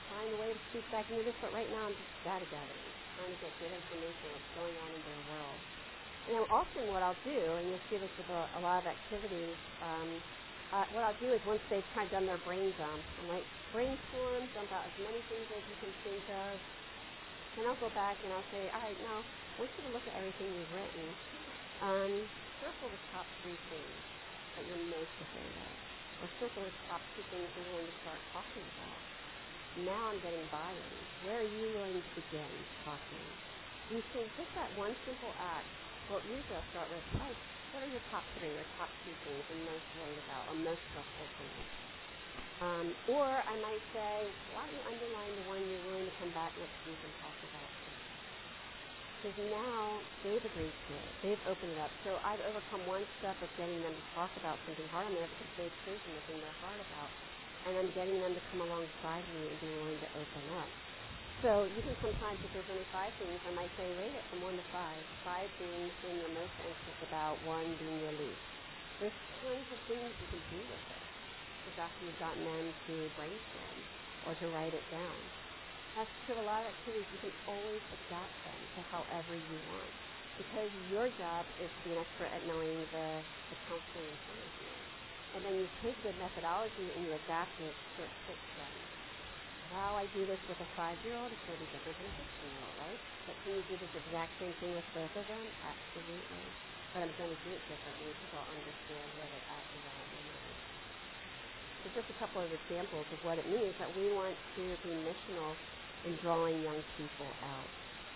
Speaker 1: find a way to speak back into this, but right now I'm just data gathering, trying to get good information on what's going on in their world. And then often what I'll do, and you'll see this with a, a lot of activities, um, uh, what I'll do is once they've kind of done their brain dump, I'm like, brainstorm, dump out as many things as you can think of, and I'll go back and I'll say, all right, now I want you to look at everything you've written. Um, circle the top three things that you're most afraid of, or circle the top two things you're willing to start talking about. Now I'm getting buy-in. Where are you willing to begin talking? You can just that one simple act. Well, usually I'll start with, oh, what are your top three or top two things you're most worried about or most stressful for you? Um, or I might say, why don't you underline the one you're willing to come back next week and talk about? Because now they've agreed to it. They've opened it up. So I've overcome one step of getting them to talk about something hard on there because they've chosen the thing they're hard about. And I'm getting them to come alongside me and be willing to open up. So you can sometimes, if there's only five things, I might say rate it from one to five. Five being the thing you're most anxious about, one being your least. There's tons of things you can do with it. Because after you've gotten them to brainstorm or to write it down. That's true of a lot of activities. You can always adapt them to however you want. Because your job is to be an expert at knowing the, the counseling in front of you. And then you take the methodology and you adapt it so it fits them. How I do this with a five-year-old is going to be different than a fifteen-year-old, right? But can you do this exact same thing with both of them? Absolutely. But I'm going to do it differently because I'll understand where they're at and what they need. So just a couple of examples of what it means that we want to be missional in drawing young people out.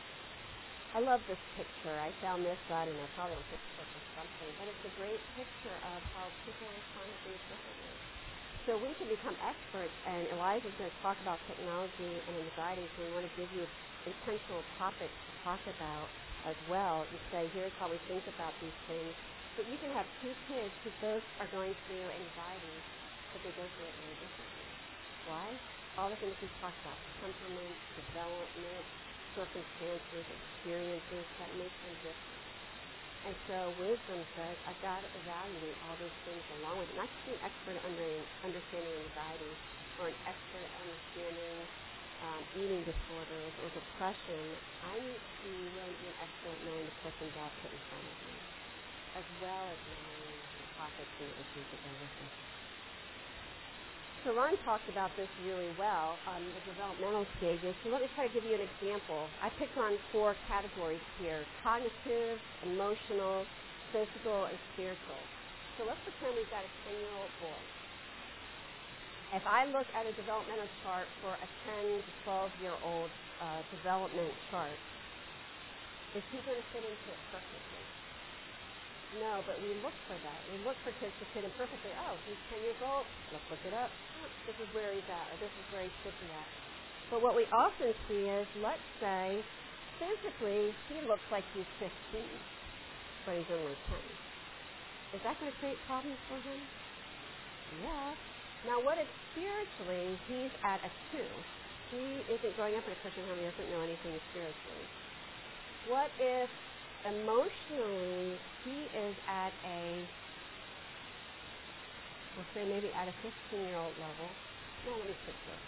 Speaker 1: I love this picture. I found this, I don't know, probably on Facebook or something, but it's a great picture of how people respond to things differently. So we can become experts, and Eliza's going to talk about technology and anxiety, so we want to give you intentional topics to talk about as well and say, here's how we think about these things. But you can have two kids who both are going through anxiety, but they go through it very differently. Why? All the things we've talked about, temperament, development, circumstances, experiences, that make them different. And so wisdom says, I've got to evaluate all those things along with it. Not just be an expert at under, understanding anxiety or an expert at understanding um, eating disorders or depression. I need to be willing to be an expert at knowing the person God put in front of me, as well as knowing the topics and the issues that go with it. So Ron talked about this really well on the developmental stages. So let me try to give you an example. I picked on four categories here: cognitive, emotional, physical, and spiritual. So let's pretend we've got a ten-year-old boy. If I look at a developmental chart for a ten to twelve-year-old uh, development chart, is he going to fit into it perfectly? No, but we look for that. We look for kids to fit in perfectly. Oh, he's ten years old. Let's look it up. Oh, this is where he's at, or this is where he should be at. But what we often see is, let's say, physically, he looks like he's fifteen, but he's only ten. Is that going to create problems for him? Yeah. Now, what if spiritually, he's at a two? He isn't growing up in a Christian home. He doesn't know anything spiritually. What if emotionally, he is at a, we'll say maybe at a fifteen-year-old level. No, let me fix this.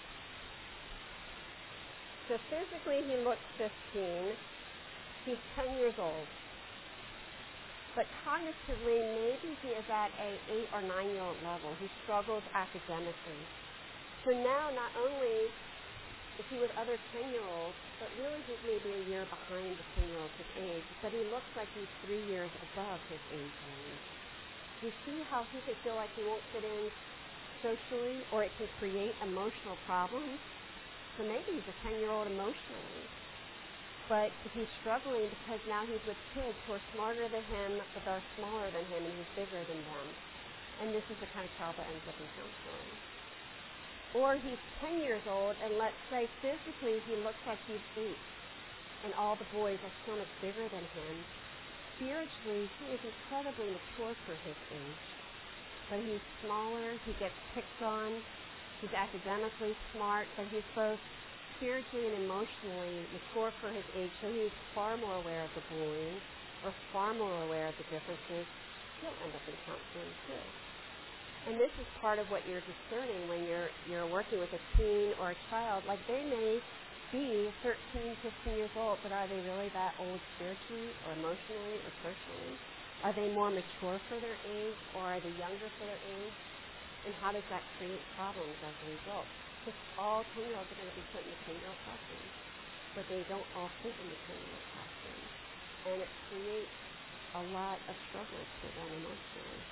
Speaker 1: So physically, he looks fifteen. He's ten years old. But cognitively, maybe he is at a eight or nine-year-old level. He struggles academically. So now, not only is he with other ten-year-olds, but really he's maybe a year behind the ten-year-old's age, but he looks like he's three years above his age range. You see how he could feel like he won't fit in socially, or it can create emotional problems? So maybe he's a ten-year-old emotionally, but he's struggling because now he's with kids who are smarter than him, but they're smaller than him, and he's bigger than them. And this is the kind of child that ends up in counseling. Or he's ten years old, and let's say physically he looks like he's eight, and all the boys are so much bigger than him. Spiritually, he is incredibly mature for his age, but he's smaller, he gets picked on, he's academically smart, but he's both spiritually and emotionally mature for his age, so he's far more aware of the bullying, or far more aware of the differences. He'll end up in counseling too. And this is part of what you're discerning when you're you're working with a teen or a child. Like they may be thirteen, fifteen years old, but are they really that old spiritually or emotionally or socially? Are they more mature for their age, or are they younger for their age? And how does that create problems as a result? Because all ten-year-olds are going to be put in the ten-year-old classroom, but they don't all fit in the ten-year-old classroom. And it creates a lot of struggles for them emotionally.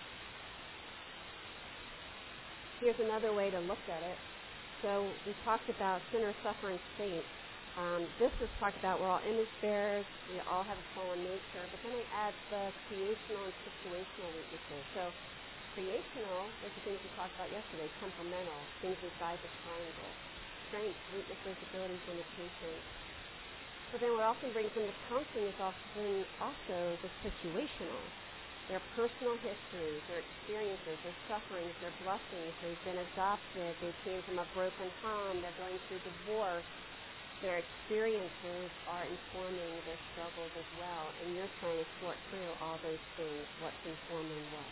Speaker 1: Here's another way to look at it. So we talked about sinner, sufferer, and saint. Um, this is talked about we're all image bearers, we all have a fallen nature, but then I add the creational and situational weaknesses. So creational is the things we talked about yesterday, temperamental, things inside the triangle, strengths, weaknesses, abilities, limitations. But then what often brings them to counseling is often also the situational. Their personal histories, their experiences, their sufferings, their blessings. They've been adopted. They came from a broken home. They're going through divorce. Their experiences are informing their struggles as well. And you're trying to sort through all those things, what's informing what.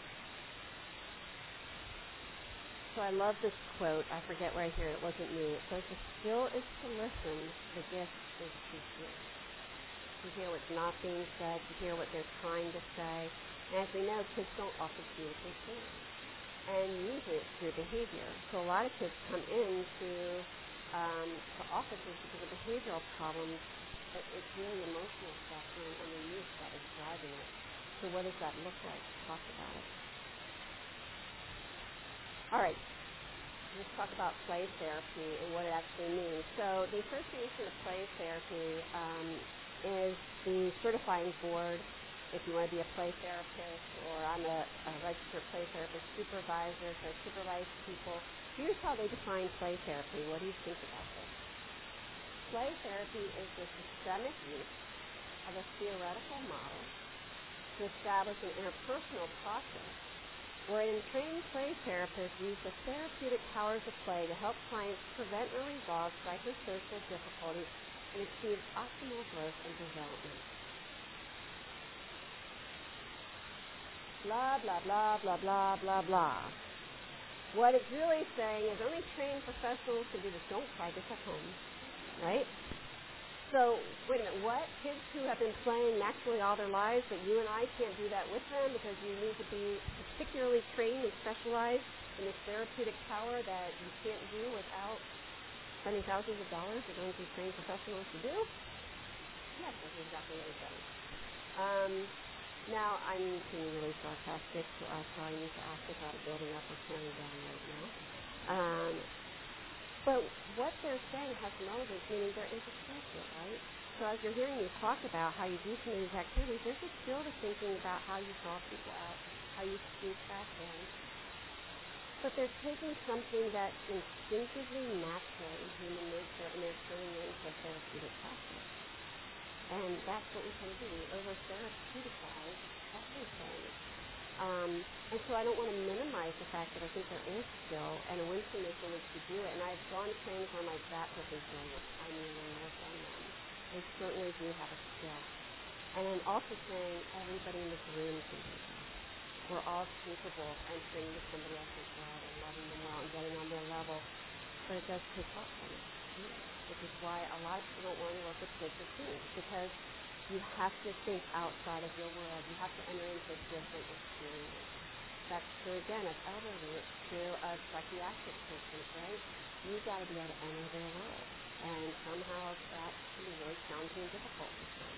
Speaker 1: So I love this quote. I forget where I hear it. It wasn't me. It says, the skill is to listen. The gift is to hear. To hear what's not being said, to hear what they're trying to say. And as we know, kids don't often communicate clearly. And usually it's through behavior. So a lot of kids come into um, to offices because of behavioral problems, but it's really emotional stuff and, and the youth that is driving it. So what does that look like? Talk about it. All right. Let's talk about play therapy and what it actually means. So the Association of Play Therapy um, is the certifying board if you want to be a play therapist, or I'm a, a registered play therapist supervisor, so I supervise people. Here's how they define play therapy. What do you think about this? Play therapy is the systemic use of a theoretical model to establish an interpersonal process wherein trained play therapists use the therapeutic powers of play to help clients prevent or resolve psychosocial difficulties and achieve optimal growth and development. Blah, blah, blah, blah, blah, blah, blah. What it's really saying is only trained professionals can do this. Don't try this at home, right? So, wait a minute, what? Kids who have been playing naturally all their lives, but you and I can't do that with them because you need to be particularly trained and specialized in this therapeutic power that you can't do without spending thousands of dollars you're going to train professionals to do? Yes, that's exactly what it does. Um, now, I'm being really sarcastic, so I probably need to ask about building up or tearing down right now. Um, but what they're saying has relevance, meaning there is a skill to it, right? So as you're hearing me talk about how you do some of these activities, there's a skill to thinking about how you draw people out, how you speak back in. But they're taking something that's instinctively natural in human nature, and they're turning it into a therapeutic practice. And that's what we tend to do. We over-therapeuticize everything. Um, and so I don't want to minimize the fact that I think there is skill and a winsomeness in which to do it. And I've gone to trainings where I'm like, that person's doing it. I need to work on them. They certainly do have a skill. And I'm also saying everybody in this room can do this. We're all capable of entering into somebody else's world and loving them well and getting on their level. But it does take up from it, too. Which is why a lot of people don't want to work with kids or teens, because you have to think outside of your world. You have to enter into a different experience. That's true, again, of elderly. It's true of psychiatric patients, right? You've got to be able to enter their world. And somehow that can be really challenging and difficult for some.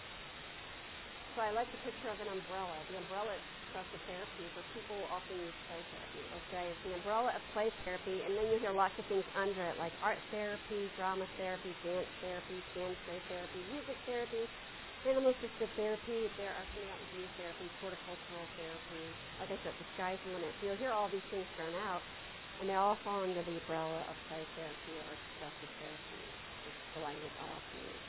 Speaker 1: So I like the picture of an umbrella. The umbrella expressive therapy, where people often use play therapy. They'll say it's the umbrella of play therapy, and then you hear lots of things under it, like art therapy, drama therapy, dance therapy, stand play therapy, music therapy, animal-assisted therapy. There are coming out with new therapies, horticultural therapy. Like I said, the sky's the limit. So you'll hear all these things thrown out, and they all fall under the umbrella of play therapy or expressive therapy. It's the language I often use.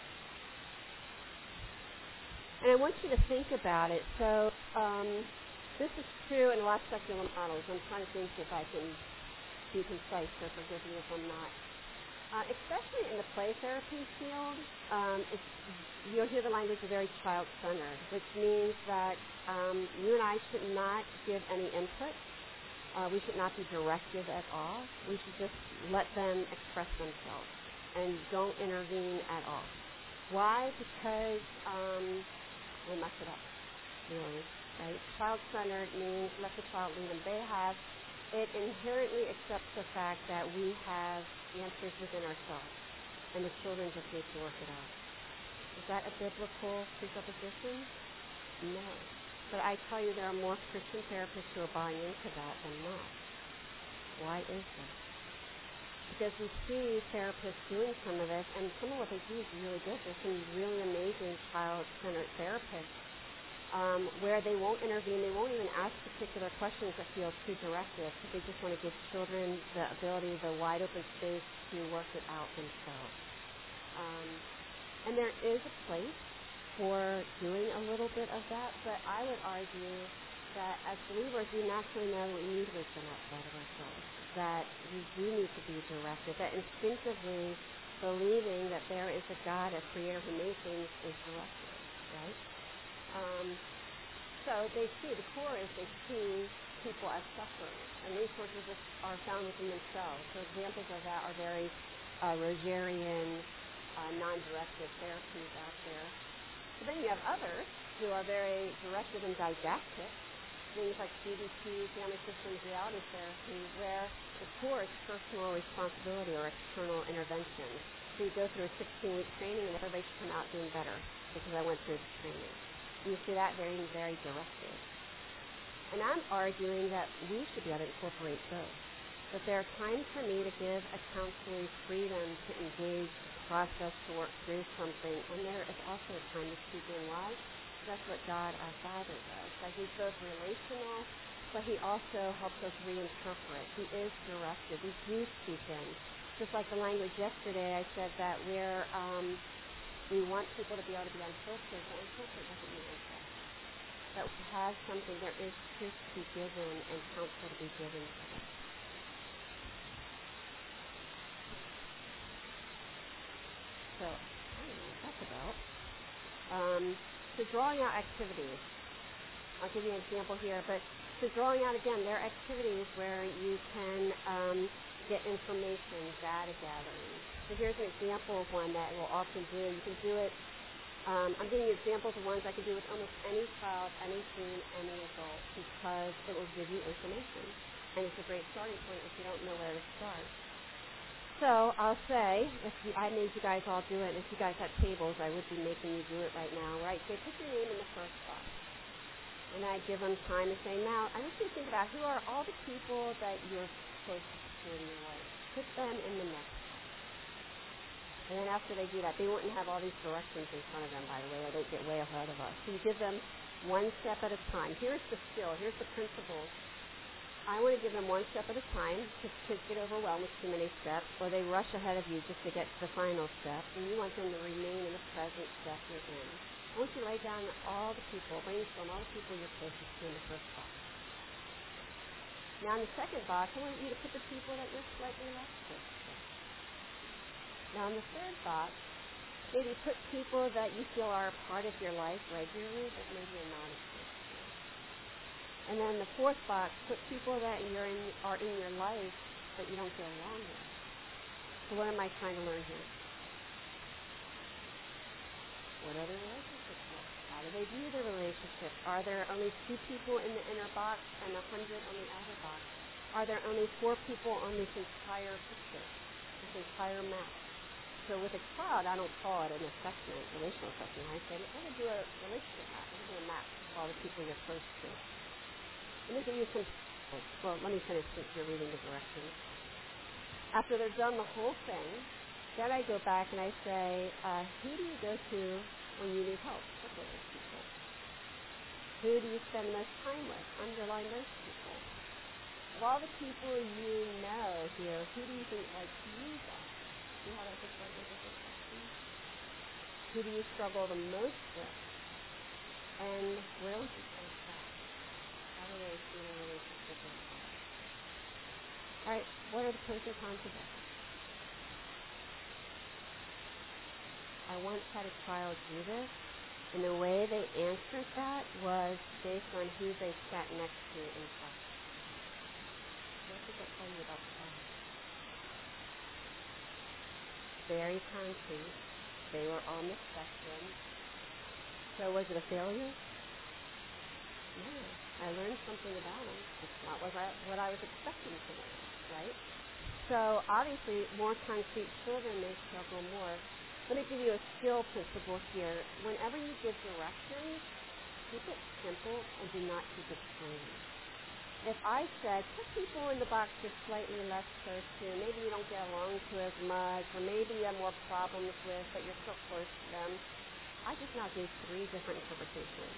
Speaker 1: And I want you to think about it. So um, this is true in a lot of secular models. I'm trying to think if I can be concise, so forgive me if I'm not. Uh, especially in the play therapy field, um, it's, you'll hear the language of very child-centered, which means that um, you and I should not give any input. Uh, we should not be directive at all. We should just let them express themselves and don't intervene at all. Why? Because um, we'll mess it up, really. Right? Child-centered means let the child lead them. They have, it inherently accepts the fact that we have answers within ourselves, and the children just need to work it out. Is that a biblical presupposition? No. But I tell you, there are more Christian therapists who are buying into that than not. Why is that? Because we see therapists doing some of this, and some of what they do is really good. There's some really amazing child-centered therapists um, where they won't intervene. They won't even ask particular questions that feel too directive, because they just want to give children the ability, the wide open space to work it out themselves. Um, and there is a place for doing a little bit of that, but I would argue that as believers, we naturally know we need wisdom outside of ourselves, that we do need to be directed, that instinctively believing that there is a God, a creator who made things is directed, right? Um, so they see, the core is they see people as sufferers, and resources are found within themselves. So examples of that are very uh, Rogerian, uh, non-directive therapies out there. But then you have others who are very directive and didactic, things like C B T, family systems reality therapy, where the core is personal responsibility or external intervention. So you go through a sixteen-week training and everybody should come out doing better because I went through the training. You see that very, very directive. And I'm arguing that we should be able to incorporate both. That there are times for me to give a counselor freedom to engage, process, to work through something, and there is also a time to speak in. Why? That's what God, our Father, does. That He's both relational, but He also helps us reinterpret. He is directed. We do speak in. Just like the language yesterday, I said that we're, um, we want people to be able to be unfiltered, but unfiltered doesn't mean unfiltered. That we have something, there is truth to be given and counsel to be given to us. So, I don't know what that's about. Um, so drawing out activities. I'll give you an example here, but so drawing out, again, there are activities where you can um, get information, data gathering. So here's an example of one that we'll often do. You can do it, um, I'm giving you examples of ones I can do with almost any child, any teen, any adult, because it will give you information. And it's a great starting point if you don't know where to start. So I'll say, if you, I made you guys all do it, and if you guys had tables, I would be making you do it right now, where I'd say, put your name in the first box. And I'd give them time to say, now, I want you to think about who are all the people that you're close to in your life. Put them in the next box. And then after they do that, they wouldn't have all these directions in front of them, by the way. They don't get way ahead of us. So you give them one step at a time. Here's the skill. Here's the principles. I want to give them one step at a time, because kids get overwhelmed with too many steps, or they rush ahead of you just to get to the final step, and you want them to remain in the present step you're in. I want you to write down all the people, brainstorm all the people you're closest to in the first box. Now in the second box, I want you to put the people that you're slightly less close to. Now in the third box, maybe put people that you feel are a part of your life regularly, but maybe you're not as close to. And then the fourth box, put people that you're in, are in your life, but you don't get along with. So what am I trying to learn here? What are the relationships like? How do they view the relationship? Are there only two people in the inner box and a hundred on the outer box? Are there only four people on this entire picture, this entire map? So with a child, I don't call it an assessment, relational assessment. I say, let me do a relationship map. Let me do a map of all the people you're close to. Let me give you some, well, let me finish since you're reading the directions. After they're done the whole thing, then I go back and I say, uh, who do you go to when you need help? What are those people? Who do you spend most time with? Underline those people. Of all the people you know here, who do you think likes you best? See how that gets right with different questions? Who do you struggle the most with? And where would you place that? How do they see the relationship with God? All right, what are the pros and cons of that? I once had a child do this, and the way they answered that was based on who they sat next to in class. tell you about the child. Very concrete. They were on the spectrum. So was it a failure? No. I learned something about them. It's not what I, what I was expecting to learn, right? So obviously, more concrete children may struggle more. Let me give you a skill principle here. Whenever you give directions, keep it simple and do not keep it strange. If I said, put people in the box you're slightly less close to, maybe you don't get along to as much, or maybe you have more problems with, but you're still close to them, I just now gave three different interpretations.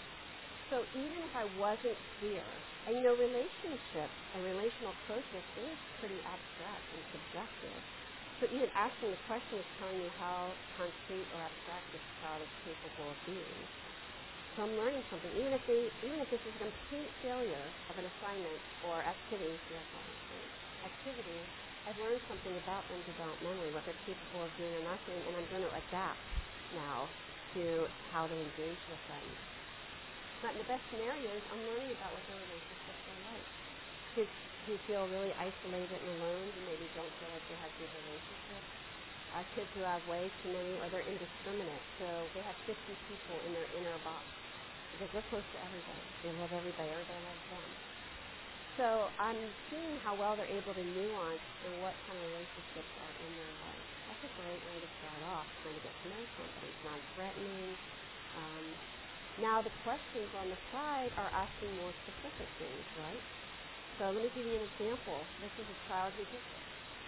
Speaker 1: So even if I wasn't clear, and you know, relationships and relational closeness is pretty abstract and subjective. So even asking the question is telling you how concrete or abstract this child is capable of being. So I'm learning something. Even if they, even if this is a complete failure of an assignment or activity, yes, activity, I've learned something about them developmentally, what they're capable of doing or not doing, and I'm going to adapt now to how to engage with them. But in the best scenarios, I'm learning about what their relationships are like. Kids who feel really isolated and alone, who maybe don't feel like they have good relationships. Uh, kids who have way too many, or they're indiscriminate, so they have fifty people in their inner box. Because they're close to everybody. They love everybody, everybody loves them. So I'm seeing how well they're able to nuance and what kind of relationships are in their life. That's a great way to start off, trying to get to know somebody. It's non-threatening. Um, now the questions on the side are asking more specific things, right? So let me give you an example. This is a child who did this.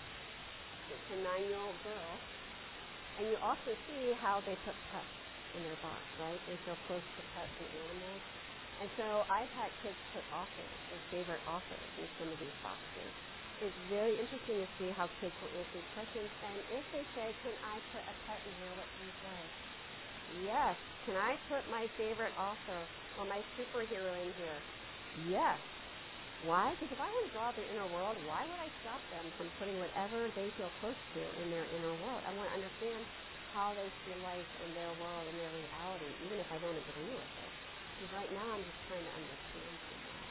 Speaker 1: It's a nine-year-old girl. And you also see how they put pets in their box, right? They feel close to pets and animals. And so I've had kids put authors, their favorite authors, in some of these boxes. It's very interesting to see how kids will answer these questions. And if they say, can I put a pet in here, what do you say? Yes. Can I put my favorite author or my superhero in here? Yes. Why? Because if I want to draw their inner world, why would I stop them from putting whatever they feel close to in their inner world? I want to understand how they see life in their world and their reality, even if I don't agree with it. Because right now I'm just trying to understand someone.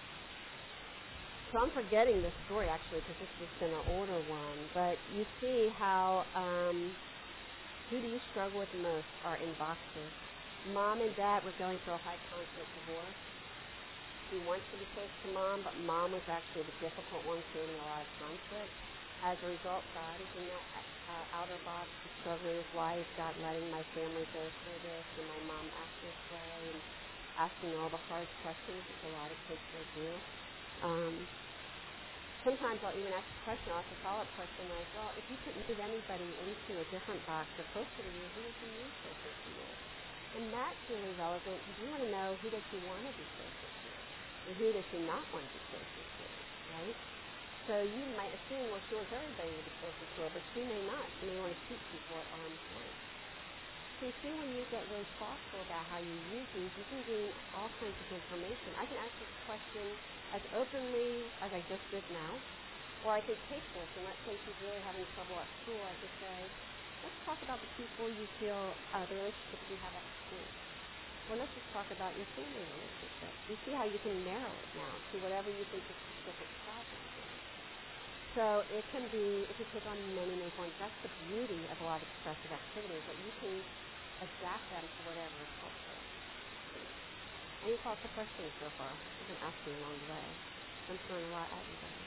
Speaker 1: So I'm forgetting this story, actually, because this has been an older one. But you see how, um, who do you struggle with the most are in boxes. Mom and dad were going through a high conflict divorce. He wants to be close to mom, but mom was actually the difficult one, creating a lot of conflict. As a result, God is in that uh, outer box, struggling with why is God letting my family go through this, and my mom act this way, and asking all the hard questions, which a lot of kids will do. Um, sometimes I'll even ask a question, I'll ask a follow-up question like, well, if you could move anybody into a different box or closer to you, who would you move closer to you? And that's really relevant because you want to know who does she want to be closer to, and who does she not want to be closer to, right? So you might assume, well, she wants everybody to be closer to her, but she may not. She may want to keep people at arm's length. So you see, when you get really thoughtful about how you use these, you can gain all kinds of information. I can ask this question as openly as I just did now, or I could take this, and let's say she's really having trouble at school, I could say, let's talk about the people you feel, uh, the relationships you have at school. Or let's just talk about your family relationship. You see how you can narrow it now to whatever you think the specific problem is. So it can be, it can take on many, many forms. That's the beauty of a lot of expressive activities, that you can adapt them to whatever is helpful. Any thoughts or questions so far? I've been asking along the way. I'm throwing a lot at you guys.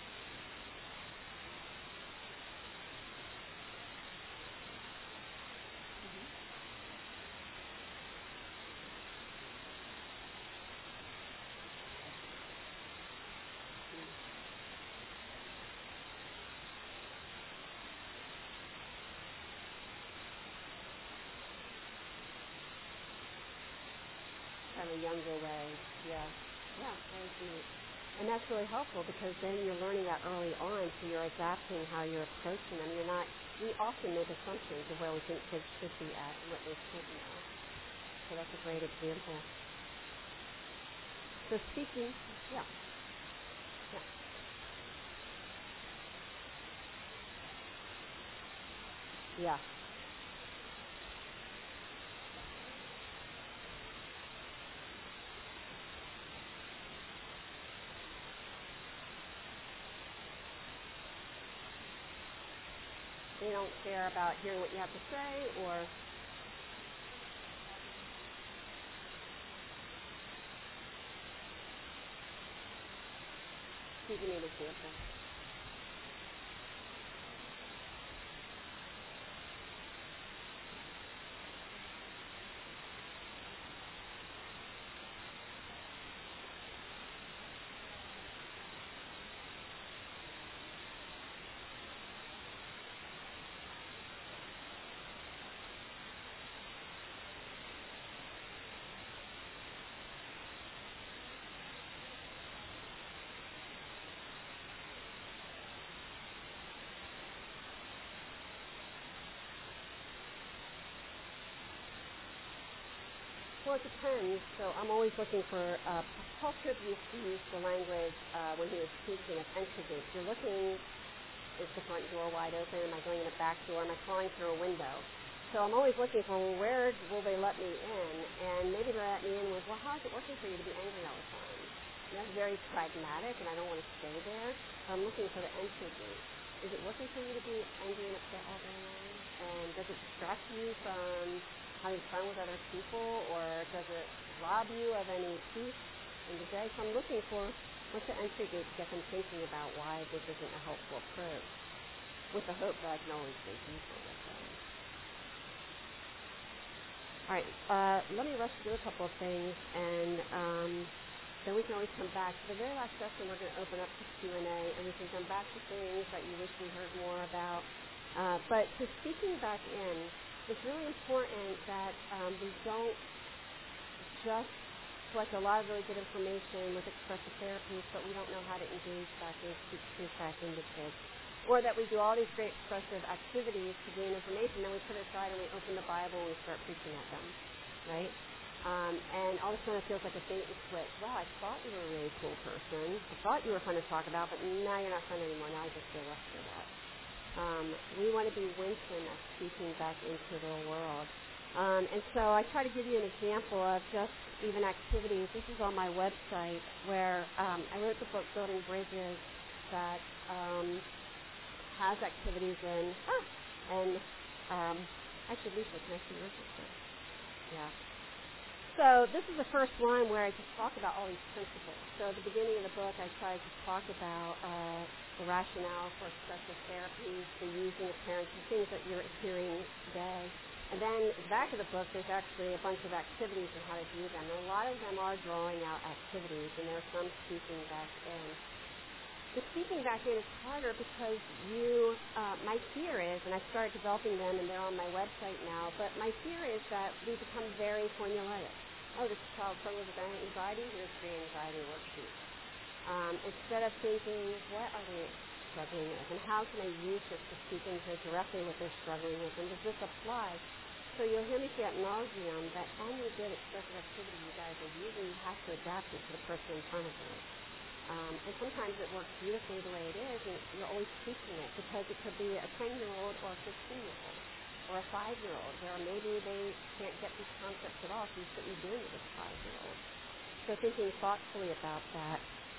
Speaker 1: Kind of younger way, yeah. Yeah, very neat. And that's really helpful because then you're learning that early on, so you're adapting how you're approaching them. You're not, we often make assumptions of where we think kids should be at and what they should know. So that's a great example. So speaking, yeah. Yeah. Yeah. They don't care about hearing what you have to say or give me an example. Well, it depends. So I'm always looking for, uh, Paul Tripp used to use the language uh, when he was speaking of entry gates. You're looking, is the front door wide open? Am I going in the back door? Am I calling through a window? So I'm always looking for, well, where will they let me in? And maybe they let me in with, well, how is it working for you to be angry all the time? And that's very pragmatic, and I don't want to stay there. I'm looking for the entry gate. Is it working for you to be angry and upset all day long? And does it distract you from having fun with other people, or does it rob you of any peace in the day? So I'm looking for what's the entry gate to get them thinking about why this isn't a helpful approach, with the hope that I can always go deeper with them. All right, uh, let me rush through a couple of things, and um, then we can always come back. For the very last session, we're going to open up to Q and A, and we can come back to things that you wish we heard more about. Uh, but to speaking back in, it's really important that um, we don't just collect a lot of really good information with expressive therapies, but we don't know how to engage back in, speak truth back into kids. Or that we do all these great expressive activities to gain information, then we put it aside and we open the Bible and we start preaching at them, right? Um, and all of a sudden it feels like a bait and switch. Wow, I thought you were a really cool person. I thought you were fun to talk about, but now you're not fun anymore. Now I just feel less for that. Um, we want to be Winston that's speaking back into the world. Um, and so I try to give you an example of just even activities. This is on my website where um, I wrote the book Building Bridges that um, has activities in, ah, and um, actually, Lisa, can I see yours? Yeah. So this is the first line where I just talk about all these principles. So at the beginning of the book, I try to talk about uh, the rationale for expressive therapies, the using of parents, the things that you're hearing today. And then at the back of the book, there's actually a bunch of activities and how to do them. And a lot of them are drawing out activities, and there are some speaking back in. The speaking back in is harder because you, uh, my fear is, and I've started developing them and they're on my website now, but my fear is that we become very formulaic. Oh, this child struggles with anxiety, here's three anxiety worksheets. Um, instead of thinking, what are they struggling with, and how can I use this to speak into directly what they're struggling with, and does this apply? So you'll hear me say at nauseum that any good expressive activity you guys are using, you have to adapt it to the person in front of you. Um, and sometimes it works beautifully the way it is, and you're always tweaking it, because it could be a ten-year-old or a fifteen-year-old or a five-year-old, where maybe they can't get these concepts at all, so you shouldn't be doing it with a five-year-old. So thinking thoughtfully about that.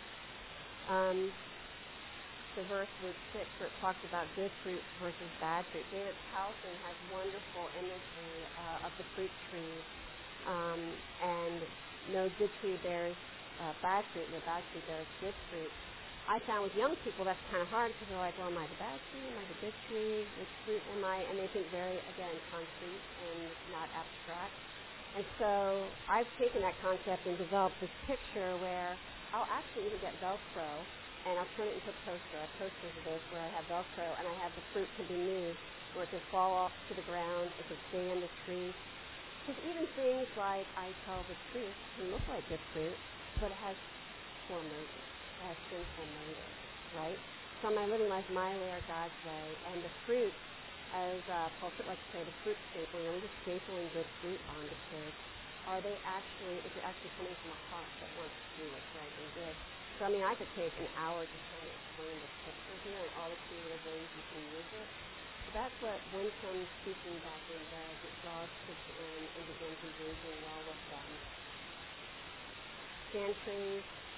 Speaker 1: Um, the verse Luke six where it talks about good fruit versus bad fruit. David Powelson has wonderful imagery uh, of the fruit tree, um, and no good tree bears uh, bad fruit, no bad tree bears good fruit. I found with young people that's kind of hard because they're like, well, am I the bad tree? Am I the good tree? Which fruit am I? And they think very, again, concrete and not abstract. And so I've taken that concept and developed this picture where I'll actually even get Velcro, and I'll turn it into a poster. I have posters of this where I have Velcro, and I have the fruit can be moved, where it can fall off to the ground, it can stay in the tree. Because even things like I tell the truth can look like good fruit, but it has poor motives. It has sinful motives, right? So am I living life my way or God's way? And the fruit, as uh, Paul Tripp likes to say, the fruit stapling, are we just stapling good fruit onto kids? Are they actually, is it actually coming from a heart that wants to do what's right and good? So, I mean, I could take an hour just trying to explain this picture here and all the creative ways you can use it. But that's what Winsome speaking back in does. It draws kids in and begins engaging well with them. Gantry,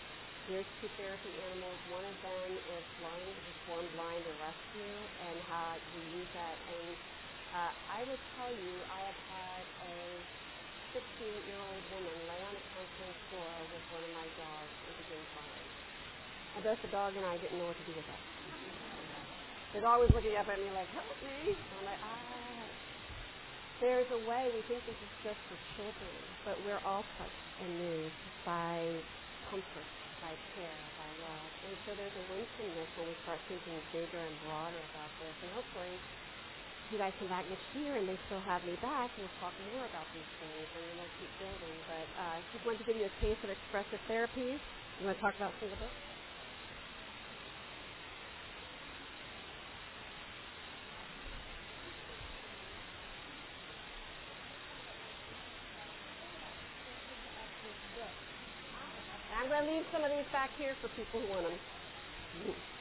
Speaker 1: Here's two therapy animals. One of them is blind, was born blind or rescue, and how we use that. And uh, I would tell you, I have had a sixty-eight-year-old woman lay on a counseling floor with one of my dogs and begin crying. And both the dog and I didn't know what to do with that. The dog was looking up at me like, help me. And I'm like, ah. There's a way, we think this is just for children, but we're all touched and moved by comfort, by care, by love. And so there's a winsomeness when we start thinking bigger and broader about this. And hopefully you guys come back next year and they still have me back and we'll talk more about these things and then we'll keep building. But I uh, just wanted to give you a taste of expressive therapy. You want to talk about single book? I'm going to leave some of these back here for people who want them.